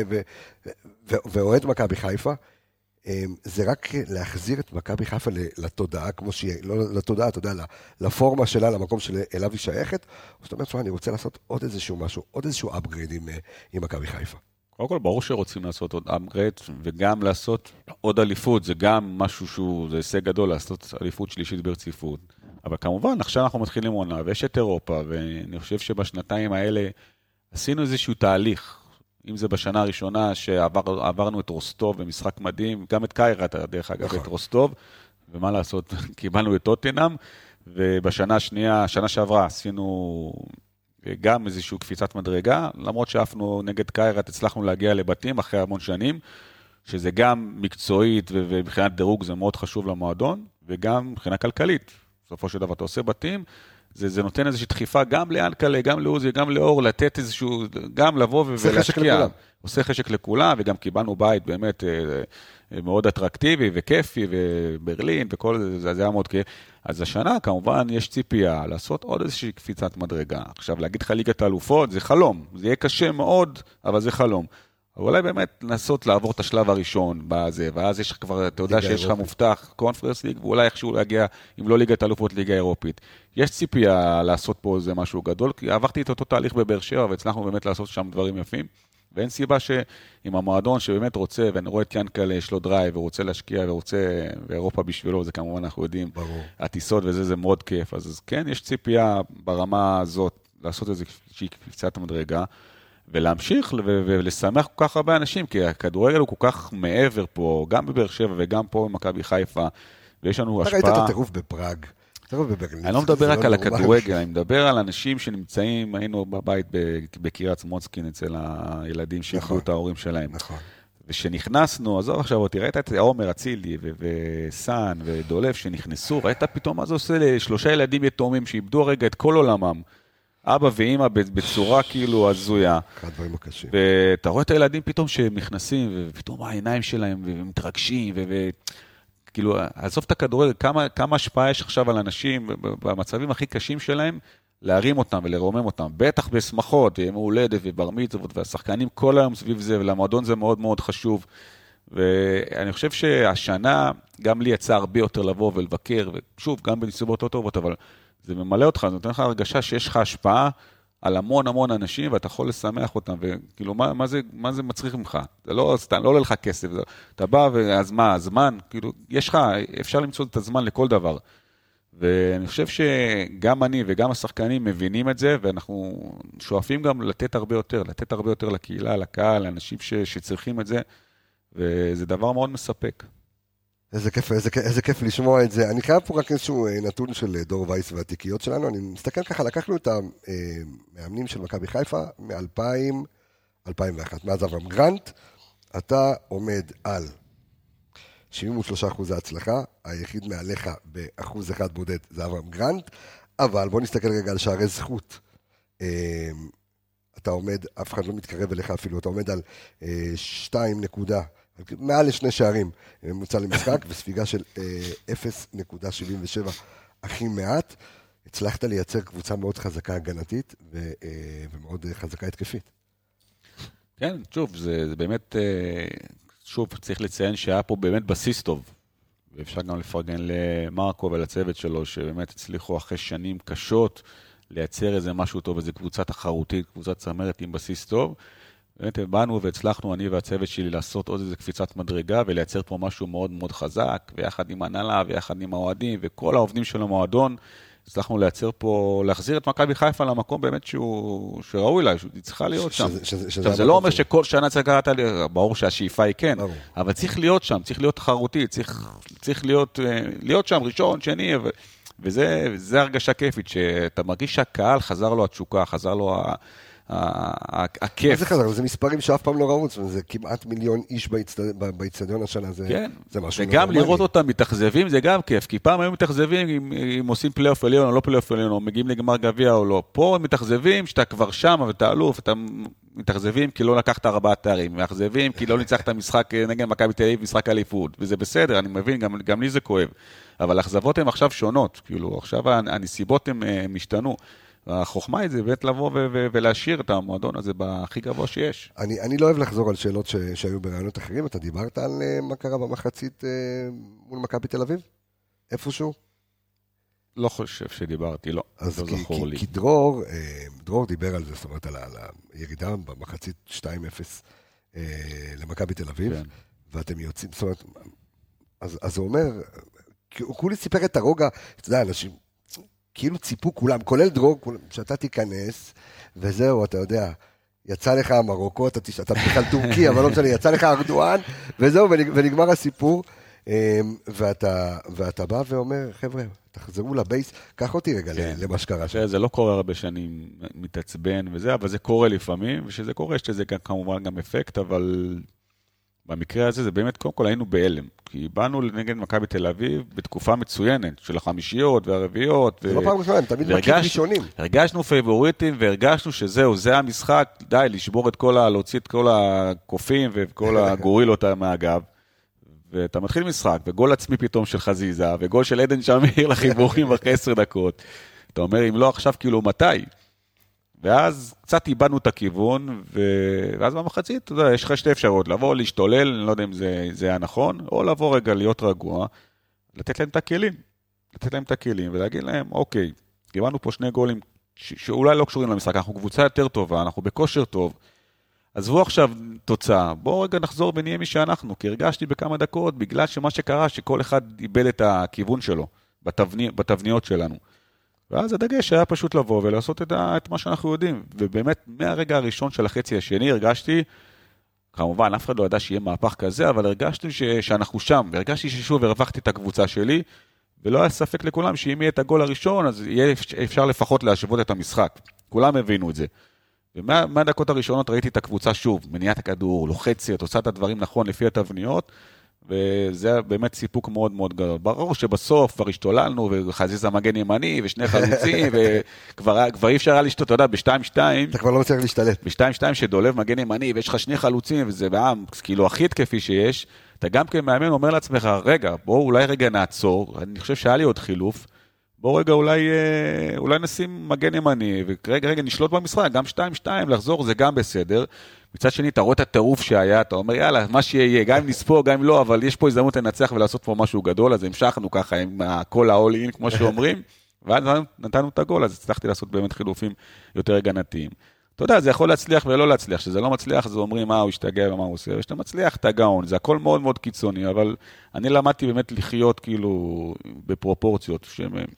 ואוהד מכבי חיפה, זה רק להחזיר את מכבי חיפה לתודעה, כמו שהיא, לא לתודעה, אתה יודע, לפורמה שלה, למקום שאליו היא שייכת, זאת אומרת, אני רוצה לעשות עוד איזשהו משהו, עוד איזשהו upgrade עם מכבי חיפה. קודם כל, ברור שרוצים לעשות עוד upgrade, וגם לעשות עוד אליפות, זה גם משהו שהוא, זה הישג גדול, לעשות אליפות שלישית ברציפות. אבל כמובן, עכשיו אנחנו מתחילים עונה, ויש את אירופה, ואני חושב שבשנתיים האלה עשינו איזשהו תהליך, אם זה בשנה הראשונה שעברנו את רוסטוב במשחק מדהים, גם את קיירת, דרך אגב, את רוסטוב, ומה לעשות, קיבלנו את טוטנהאם, ובשנה השנייה, שנה שעברה, עשינו גם איזושהי קפיצת מדרגה, למרות שאפנו נגד קיירת, הצלחנו להגיע לבתים אחרי המון שנים, שזה גם מקצועית ומבחינת דירוג זה מאוד חשוב למועדון, וגם מבחינה כלכלית. בסופו של דבר אתה עושה בתים, זה נותן איזושהי דחיפה גם לאנקלה, גם לאוזי, גם לאור, לתת איזשהו, גם לבוא ולהשקיע. עושה חשק לכולם, וגם קיבלנו בית באמת מאוד אטרקטיבי וכיפי, וברלין וכל זה, זה היה מאוד כיף. אז השנה כמובן יש ציפייה לעשות עוד איזושהי קפיצת מדרגה. עכשיו להגיד לך ליגת האלופות זה חלום, זה יהיה קשה מאוד, אבל זה חלום. אבל אולי באמת לנסות לעבור את השלב הראשון בזה, ואז יש כבר, אתה יודע שיש לך מובטח קונפרנס ליג, ואולי איכשהו להגיע, אם לא ליגת האלופות, ליגה אירופית. יש ציפייה לעשות פה איזה משהו גדול, כי עברתי את אותו תהליך בבאר שבע, והצלחנו באמת לעשות שם דברים יפים, ואין סיבה שעם המועדון שבאמת רוצה, ואני רואה את ינקל, יש לו דרייב, ורוצה להשקיע, ורוצה, ואירופה בשבילו, זה כמובן אנחנו יודעים, הטיסות וזה, זה מאוד כיף. אז כן, יש ציפייה ברמה הזאת, לעשות איזושהי קפיצת מדרגה, ולהמשיך ולשמח כל כך הרבה אנשים, כי הכדורגל הוא כל כך מעבר פה, גם בבאר שבע וגם פה במכבי חיפה, ויש לנו השפעה. אתה ראית את הטירוף בפראג, טירוף בברלין. אני לא מדבר רק על הכדורגל, אני מדבר על אנשים שנמצאים, היינו בבית בקריית מוצקין אצל הילדים שאיבדו את ההורים שלהם. נכון. ושנכנסנו, עזוב עכשיו, תראית את עומר אצילי וסן ודולף שנכנסו, ראית פתאום מה זה עושה לשלושה ילדים יתומים שאיבדו הרגע את כל עולמם, אבא ואמא בצורה כאילו הזויה. אחד הדברים הקשים. ואתה רואה את הילדים פתאום שנכנסים, ופתאום העיניים שלהם ומתרגשים, וכאילו, עזוב את הכדורגל, כמה השפעה יש עכשיו על אנשים במצבים הכי קשים שלהם, להרים אותם ולרומם אותם, בטח בשמחות, ימי הולדת ובר מצוות, והשחקנים כל היום סביב זה, ולמועדון זה מאוד מאוד חשוב. ואני חושב שהשנה גם לי יצא הרבה יותר לבוא ולבקר, ושוב, גם בנסיבות לא טובות, אבל זה ממלא אותך, זה נותן לך הרגשה שיש לך השפעה על המון המון אנשים, ואתה יכול לשמח אותם, וכאילו, מה זה מצריך ממך? זה לא סתם, לא עולה לך כסף, אתה בא, אז מה, הזמן, כאילו, יש לך, אפשר למצוא את הזמן לכל דבר. ואני חושב שגם אני וגם השחקנים מבינים את זה, ואנחנו שואפים גם לתת הרבה יותר לקהילה, לקהל, לאנשים שצריכים את זה, וזה דבר מאוד מספק. איזה כיף לשמוע את זה. אני חייב פה רק איזשהו נתון של דור וייס והתיקיות שלנו. אני מסתכל ככה, לקחנו את המאמנים של מכבי חיפה מ-2001, מאז אברהם גרנט. אתה עומד על 73% ההצלחה, היחיד מעליך ב1% בודד זה אברהם גרנט, אבל בוא נסתכל רגע על שערי זכות. אתה עומד, אף אחד לא מתקרב אליך אפילו, אתה עומד על 2 נקודה, מעל לשני שערים ממוצע למשחק, וספיגה של 0.77 הכי מעט. הצלחת לייצר קבוצה מאוד חזקה הגנתית, ומאוד חזקה התקפית. כן, שוב, זה באמת, שוב, צריך לציין שהיה פה באמת בסיס טוב, ואפשר גם לפרגן למרקו ולצוות שלו, שבאמת הצליחו אחרי שנים קשות, לייצר איזה משהו טוב, איזה קבוצה תחרותית, קבוצה צמרת עם בסיס טוב, באמת באנו והצלחנו, אני והצוות שלי, לעשות עוד איזה קפיצת מדרגה, ולייצר פה משהו מאוד מאוד חזק, ויחד עם הנהלה, ויחד עם האוהדים, וכל העובדים של המועדון, הצלחנו לייצר פה, להחזיר את מכבי חיפה למקום באמת שראוי לה, שהיא צריכה להיות שם. זה לא אומר שכל שנה צריך לקראת, ברור שהשאיפה היא כן, אבל צריך להיות שם, צריך להיות תחרותי, צריך להיות שם ראשון, שני, וזה הרגשה כיפית, שאתה מרגיש שהקהל חזר לו התשוקה, חזר לו הכיף. מה זה חזר? זה מספרים שאף פעם לא ראו, זה כמעט 1,000,000 איש באצטדיון השנה, זה משהו נורמלי. וגם לראות אותם מתאכזבים, זה גם כיף, כי פעם היו מתאכזבים אם עושים פלייאוף עליון או לא פלייאוף עליון, או מגיעים לגמר גביע או לא. פה הם מתאכזבים שאתה כבר שם ואתה אלוף, אתה מתאכזבים כי לא לקחת 4 תארים, מתאכזבים כי לא ניצחת משחק נגד מכבי תל אביב, משחק אליפות, וזה בסדר, אני מבין, גם לי זה כואב. אבל האכזבות הן עכשיו שונות, כאילו, עכשיו הנסיבות הן משתנו. החוכמה היא זה באמת לבוא ולהשאיר את המועדון הזה בהכי גבוה שיש. אני לא אוהב לחזור על שאלות שהיו ברעיונות אחרים. אתה דיברת על מה קרה במחצית מול מכבי תל אביב? איפשהו? לא חושב שדיברתי, לא זכור לי. כי דרור דיבר על זה, זאת אומרת, על הירידה במחצית 2-0 למכבי תל אביב, ואתם יוצאים, זאת אומרת, אז הוא אומר, הוא כולי סיפר את הרוגע, אתה יודע, אנשים, כאילו ציפו כולם, כולל דרור, שאתה תיכנס, וזהו, אתה יודע, יצא לך מרוקו, אתה בכלל טורקי, אבל לא משנה, יצא לך ארדואן, וזהו, ונגמר הסיפור, ואתה בא ואומר, חבר'ה, תחזרו לבייס, קח אותי רגע למה שקרה שם. זה לא קורה הרבה שאני מתעצבן וזה, אבל זה קורה לפעמים, ושזה קורה, יש לזה כמובן גם אפקט, אבל במקרה הזה זה באמת, קודם כל היינו בהלם, כי באנו נגד מכבי תל אביב בתקופה מצוינת, של החמישיות והרביעיות. זה לא פעם ראשונה, הם תמיד מקים ראשונים. הרגשנו פייבוריטים, והרגשנו שזהו, זה המשחק, די, לשבור את להוציא את כל הקופים וכל הגורילות מהגב. ואתה מתחיל משחק, וגול עצמי פתאום של חזיזה, וגול של עדן שמיר לחיבורים אחרי 10 דקות. אתה אומר, אם לא עכשיו, כאילו, מתי? ואז קצת איבדנו את הכיוון, ואז במחצית, אתה יודע, יש לך 2 אפשרויות, לבוא, להשתולל, אני לא יודע אם זה היה נכון, או לבוא רגע להיות רגוע, לתת להם את הכלים, ולהגיד להם, אוקיי, קיבלנו פה 2 גולים, שאולי לא קשורים למשחק, אנחנו קבוצה יותר טובה, אנחנו בכושר טוב, עזבו עכשיו תוצאה, בואו רגע נחזור ונהיה מי שאנחנו, כי הרגשתי בכמה דקות, בגלל שמה שקרה, שכל אחד איבד את הכיוון שלו, בתבניות שלנו. ואז הדגש היה פשוט לבוא ולעשות את מה שאנחנו יודעים. ובאמת, מהרגע הראשון של החצי השני הרגשתי, כמובן, אף אחד לא ידע שיהיה מהפך כזה, אבל הרגשתי שאנחנו שם, והרגשתי ששוב הרווחתי את הקבוצה שלי, ולא היה ספק לכולם שאם יהיה את הגול הראשון, אז יהיה אפשר לפחות להשוות את המשחק. כולם הבינו את זה. ומהדקות הראשונות ראיתי את הקבוצה שוב, מניעת הכדור, לוחצת, עושה את הדברים נכון לפי התבניות, וזה באמת סיפוק מאוד מאוד גדול. ברור שבסוף כבר השתוללנו, וחזיזה מגן ימני, ושני חלוצים, וכבר אי אפשר היה לשתות, אתה יודע, ב-2-2, אתה כבר לא מצליח להשתלט. ב-2-2 שדולב מגן ימני, ויש לך שני חלוצים, וזה בעם, כאילו הכי התקפי שיש, אתה גם כמאמן אומר לעצמך, רגע, בואו אולי רגע נעצור, אני חושב שהיה לי עוד חילוף, בואו רגע אולי נשים מגן ימני, ורגע נשלוט במשחק, גם 2-2 לחזור זה גם בסדר, מצד שני אתה רואה את הטירוף שהיה, אתה אומר יאללה, מה שיהיה, גם אם נספור, גם אם לא, אבל יש פה הזדמנות לנצח ולעשות פה משהו גדול, אז המשכנו ככה עם כל ה-all in, כמו שאומרים, ואז נתנו את הגול, אז הצלחתי לעשות באמת חילופים יותר הגנתיים. אתה יודע, זה יכול להצליח ולא להצליח, שזה לא מצליח, זה אומרים מה הוא השתגע ומה הוא עושה, ושאתה מצליח את הגאון, זה הכל מאוד מאוד קיצוני, אבל אני למדתי באמת לחיות כאילו בפרופורציות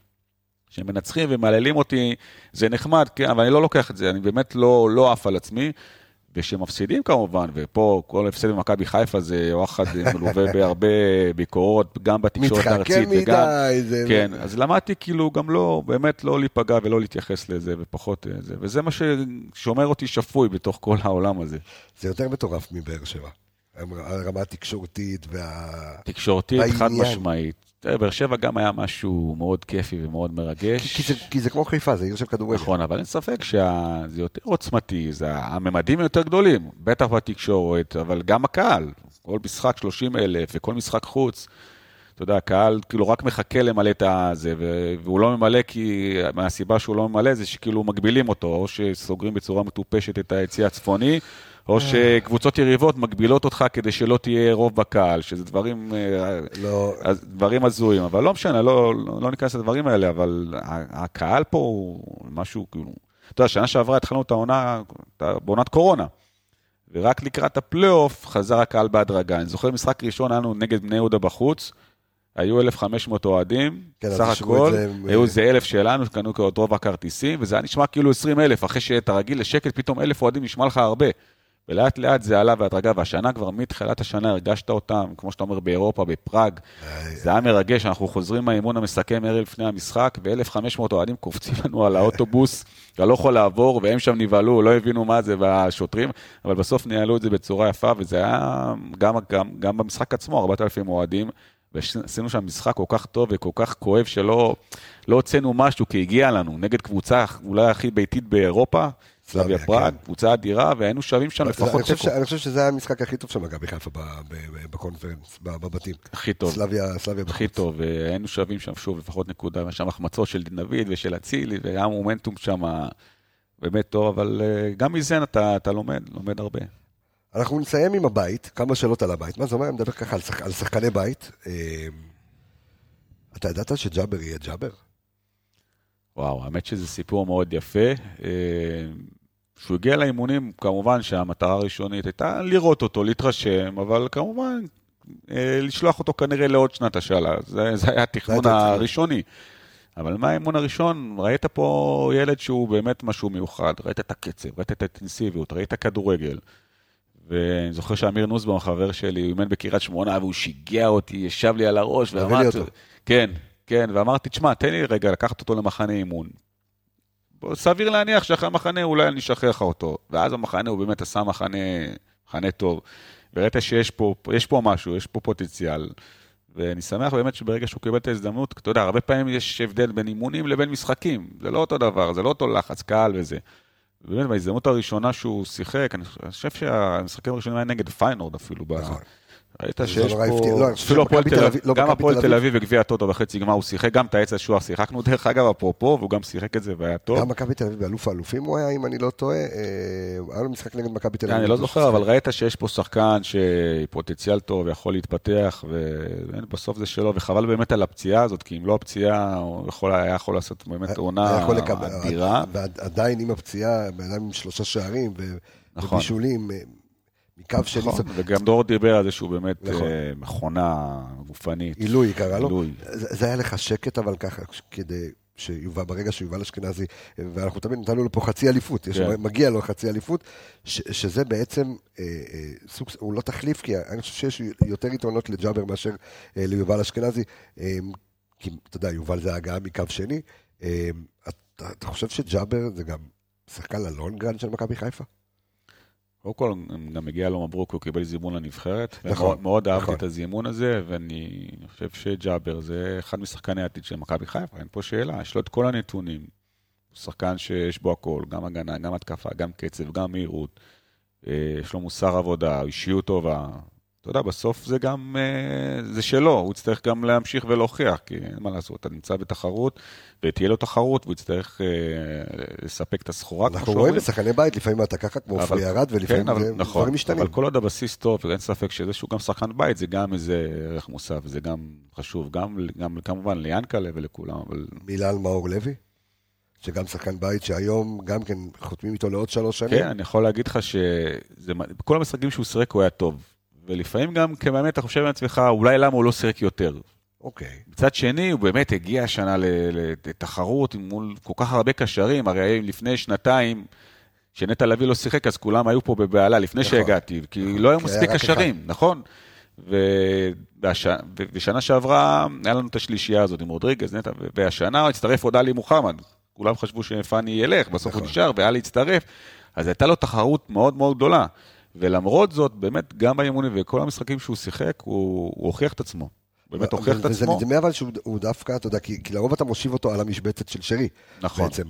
שמנצחים ומעללים אותי, זה נחמד, כן, אבל אני לא לוקח את זה, אני באמת לא עף על עצמי, ושמפסידים כמובן, ופה כל הפסד במכבי חיפה זה וואחד מלווה בהרבה ביקורות, גם בתקשורת הארצית, וגם, כן, אז למדתי כאילו גם לא, באמת לא להיפגע ולא להתייחס לזה, ופחות זה, וזה מה ששומר אותי שפוי בתוך כל העולם הזה. זה יותר מטורף מבאר שבע, הרמה התקשורתית תקשורתית חד משמעית. באר שבע גם היה משהו מאוד כיפי ומאוד מרגש. כי זה כמו חיפה, זה עיר של כדורגל. נכון, אבל אין ספק שזה יותר עוצמתי, הממדים יותר גדולים, בטח בתקשורת, אבל גם הקהל, כל משחק 30,000 וכל משחק חוץ, אתה יודע, הקהל כאילו רק מחכה למלא את זה, והוא לא ממלא כי מהסיבה שהוא לא ממלא זה שכאילו מגבילים אותו, או שסוגרים בצורה מטופשת את היציע הצפוני, או שקבוצות יריבות מגבילות אותך כדי שלא תהיה רוב בקהל, שזה דברים הזויים, אבל לא משנה, לא ניכנס לדברים האלה, אבל הקהל פה הוא משהו, כאילו, אתה יודע, שנה שעברה התחלנו את העונה, בעונת קורונה, ורק לקראת הפלייאוף חזר הקהל בהדרגה. אני זוכר משחק ראשון, היינו נגד בני יהודה בחוץ, היו 1,500 אוהדים, סך הכל, היו זה 1,000 שלנו, קנו כעוד רוב הכרטיסים, וזה היה נשמע כאילו 20,000, אחרי שאתה רגיל לשקט, פתאום 1,000 אוהדים נשמע לך הרבה. ולאט לאט זה עלה בהדרגה, והשנה כבר מתחילת השנה הרגשת אותם, כמו שאתה אומר באירופה, בפראג, זה היה מרגש, אנחנו חוזרים מהאימון המסכם ערב לפני המשחק, ו1,500 אוהדים קופצים לנו על האוטובוס, אתה לא יכול לעבור, והם שם נבהלו, לא הבינו מה זה, והשוטרים, אבל בסוף ניהלו את זה בצורה יפה, וזה היה גם במשחק עצמו, 4,000 אוהדים, ועשינו שם משחק כל כך טוב וכל כך כואב, שלא הוצאנו משהו, כי הגיע לנו, נגד קבוצה אולי הכי ביתית באירופה, סלאביה פראג, קבוצה אדירה, והיינו שווים שם לפחות תיקו. אני חושב שזה היה המשחק הכי טוב של מכבי חיפה בקונפרנס, בבתים. הכי טוב. סלאביה בחוץ. הכי טוב, והיינו שווים שם שוב לפחות נקודה, ושם החמצות של דינביד ושל אצילי, והיה מומנטום שם באמת טוב, אבל גם מזה אתה לומד הרבה. אנחנו נסיים עם הבית, כמה שאלות על הבית. מה זה אומר? אני מדבר ככה על שחקני בית. אתה ידעת שג'אבר יהיה ג'אבר? וואו, האמת שזה סיפור מאוד יפה. שהוא הגיע לאימונים, כמובן שהמטרה הראשונית הייתה לראות אותו, להתרשם, אבל כמובן לשלוח אותו כנראה לעוד שנת השאלה. זה היה התכנון הראשוני. אבל מה האימון הראשון? ראית פה ילד שהוא באמת משהו מיוחד, ראית את הקצב, ראית את האינטנסיביות, ראית כדורגל. ואני זוכר שאמיר נוסבאום, החבר שלי, הוא אימן בקריית שמונה, והוא שיגע אותי, ישב לי על הראש, ואמרתי, כן, ואמרתי, תשמע, תן לי רגע לקחת אותו למחנה אימון. סביר להניח שאחרי המחנה אולי אני אשכח אותו, ואז המחנה הוא באמת עשה מחנה טוב, וראית שיש פה משהו, יש פה פוטנציאל, ואני שמח באמת שברגע שהוא קיבל את ההזדמנות, אתה יודע, הרבה פעמים יש הבדל בין אימונים לבין משחקים, זה לא אותו דבר, זה לא אותו לחץ, קהל וזה. באמת, בהזדמנות הראשונה שהוא שיחק, אני חושב שהמשחקים הראשונים היה נגד פיינורד אפילו. ראית שיש פה, גם הפועל תל אביב וגביע הטוטו בחצי גמר הוא שיחק, גם את העץ השוח שיחקנו דרך אגב אפרופו, והוא גם שיחק את זה והיה טוב. גם מכבי תל אביב באלוף האלופים הוא היה, אם אני לא טועה, היה לו משחק נגד מכבי תל אביב. אני לא זוכר, אבל ראית שיש פה שחקן שפוטנציאל טוב ויכול להתפתח, ובסוף זה שלו, וחבל באמת על הפציעה הזאת, כי אם לא הפציעה, הוא היה יכול לעשות באמת עונה אדירה. ועדיין עם הפציעה, בעיניים עם 3 שערים ובישולים, מקו שני. וגם דור דיבר על זה שהוא באמת מכונה גופנית. עילוי קרא לו. זה היה לך שקט, אבל ככה, כדי ברגע שיובל אשכנזי, ואנחנו תמיד נתנו לו פה חצי אליפות, מגיע לו חצי אליפות, שזה בעצם, הוא לא תחליף, כי אני חושב שיש יותר יתרונות לג'אבר מאשר ליובל אשכנזי, כי אתה יודע, יובל זה ההגעה מקו שני, אתה חושב שג'אבר זה גם שחקן ללונגרן של מכבי חיפה? קודם כל, גם מגיע לו מברוק, הוא קיבל זימון לנבחרת. נכון. מאוד אהבתי את הזימון הזה, ואני חושב שג'אבר זה אחד משחקני העתיד של מכבי חיפה, אין פה שאלה, יש לו את כל הנתונים. הוא שחקן שיש בו הכל, גם הגנה, גם התקפה, גם קצב, גם מהירות. יש לו מוסר עבודה, אישיות טובה. אתה יודע, בסוף זה גם, זה שלו, הוא יצטרך גם להמשיך ולהוכיח, כי אין מה לעשות, אתה נמצא בתחרות, ותהיה לו תחרות, והוא יצטרך לספק את הסחורה. אנחנו רואים בשחקני בית, לפעמים אתה ככה כמו פרי ירד, ולפעמים דברים משתנים. אבל כל עוד הבסיס טוב, ואין ספק שזה שהוא גם שחקן בית, זה גם איזה ערך מוסף, זה גם חשוב, גם כמובן ליאנקלה ולכולם. מילה על מאור לוי? שגם שחקן בית שהיום גם כן חותמים איתו לעוד 3 שנים. כן, אני יכול להגיד לך שבכל המשחקים שהוא שרק הוא היה טוב. ולפעמים גם כבאמת אתה חושב לעצמך, אולי למה הוא לא שרק יותר. אוקיי. מצד שני, הוא באמת הגיע השנה לתחרות מול כל כך הרבה קשרים, הרי לפני שנתיים, שנטע לביא לא שיחק, אז כולם היו פה בבעלה, לפני שהגעתי, כי לא היו מספיק קשרים, נכון? ושנה שעברה, היה לנו את השלישייה הזאת עם רודריגז, נטע, והשנה הצטרף עוד עלי מוחמד, כולם חשבו שפני ילך, בסוף הוא נשאר, ועלי הצטרף, אז הייתה לו תחרות מאוד מאוד גדולה. ולמרות זאת, באמת, גם באימונים וכל המשחקים שהוא שיחק, הוא הוכיח את עצמו. באמת הוכיח את עצמו. וזה נדמה אבל שהוא דווקא, אתה יודע, כי לרוב אתה מושיב אותו על המשבצת של שרי. נכון. בעצם,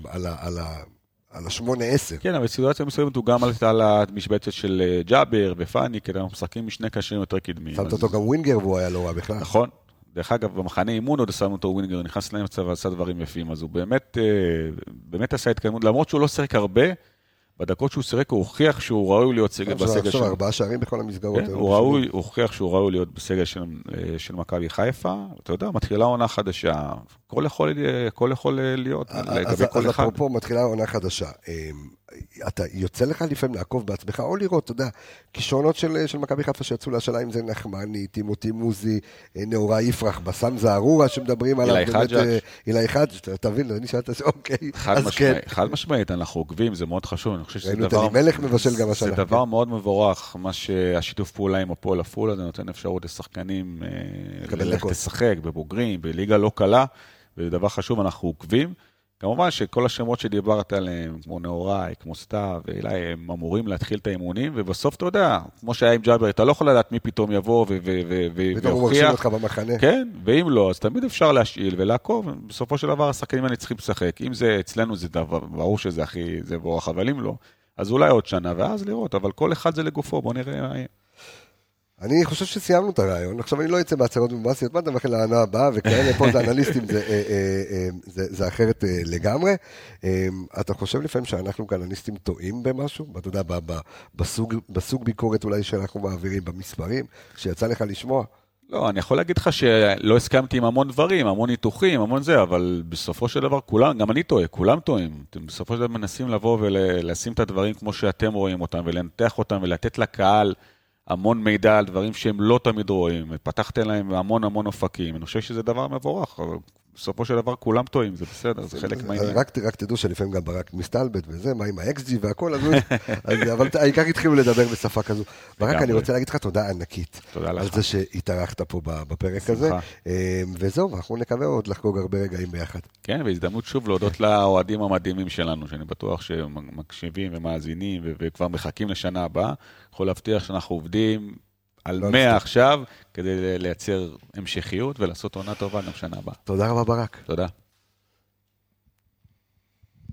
על ה-8-10. כן, אבל בסיטואציה מסוימת הוא גם על המשבצת של ג'אבר ופני, כי אנחנו משחקים משני קשרים יותר קדמיים. שמת אותו גם ווינגר, והוא היה לא רע בכלל. נכון. דרך אגב, במחנה אימון עוד שמנו אותו ווינגר, נכנס לאמצע ועשה דברים יפים, אז הוא באמת עשה התקדמות, למרות שהוא לא שיחק הרבה, בדקות שהוא שיחק, הוא הוכיח שהוא ראוי להיות בסגל שלו. 4 שערים בכל המסגרות. הוא הוכיח שהוא ראוי להיות בסגל של מכבי חיפה. אתה יודע, מתחילה עונה חדשה. כל יכול להיות לגבי כל אחד. אז אפרופו, מתחילה עונה חדשה. אתה יוצא לך לפעמים לעקוב בעצמך, או לראות, אתה יודע, כישרונות של מכבי חיפה שיצאו להשאלה, אם זה נחמני, טימותי מוזי, נאורה יפרח, בסם זערורה שמדברים עליו. אילי חג'ג', תבין, אני שאלת שאוקיי, אז כן. חד משמעית, אנחנו עוקבים, זה מאוד חשוב, אני חושב שזה דבר מאוד מבורך, מה שהשיתוף פעולה עם הפועל עפולה, זה נותן אפשרות לשחקנים ללכת לשחק בבוגרים, בליגה לא קלה, וזה דבר חשוב, אנחנו עוקבים. כמובן שכל השמות שדיברת עליהם, כמו נאוראי, כמו סתיו, הם אמורים להתחיל את האימונים, ובסוף אתה יודע, כמו שהיה עם ג'אבר, אתה לא יכול לדעת מי פתאום יבוא פתאום הוא מרשים אותך במחנה. כן, ואם לא, אז תמיד אפשר להשאיל ולעקוב, בסופו של דבר השחקנים האלה צריכים לשחק, אם זה אצלנו זה דבר, ברור שזה הכי, זה בורח, אבל אם לא, אז אולי עוד שנה, ואז לראות, אבל כל אחד זה לגופו, בוא נראה מה יהיה. אני חושב שסיימנו את הרעיון, עכשיו אני לא אצא בהצהרות מבאסיות, מה אתה מכן לענה הבאה, וכאלה פה זה אנליסטים, זה אחרת לגמרי. אתה חושב לפעמים שאנחנו כאנליסטים טועים במשהו? אתה יודע, בסוג ביקורת אולי שאנחנו מעבירים במספרים, שיצא לך לשמוע? לא, אני יכול להגיד לך שלא הסכמתי עם המון דברים, המון ניתוחים, המון זה, אבל בסופו של דבר כולם, גם אני טועה, כולם טועים. אתם בסופו של דבר מנסים לבוא ולשים את הדברים כמו שאתם רואים אותם, ולנתח אותם ולתת לקהל המון מידע על דברים שהם לא תמיד רואים, פתחתם להם המון אופקים, אני חושב שזה דבר מבורך, אבל בסופו של דבר כולם טועים, זה בסדר, זה חלק מהעניין. רק תדעו שלפעמים גם ברק מסתלבט וזה, מה עם ה-XG והכל, אבל העיקר התחילו לדבר בשפה כזו. ברק, אני רוצה להגיד לך תודה ענקית, על זה שהתארחת פה בפרק הזה, וזהו, אנחנו נקווה עוד לחגוג הרבה רגעים ביחד. כן, והזדמנות שוב להודות לאוהדים המדהימים שלנו, שאני בטוח שמקשיבים ומאזינים וכבר מחכים לשנה הבאה, יכול להבטיח שאנחנו עובדים על 100 עכשיו, כדי לייצר המשכיות ולעשות עונה טובה גם שנה הבאה. תודה רבה ברק. תודה.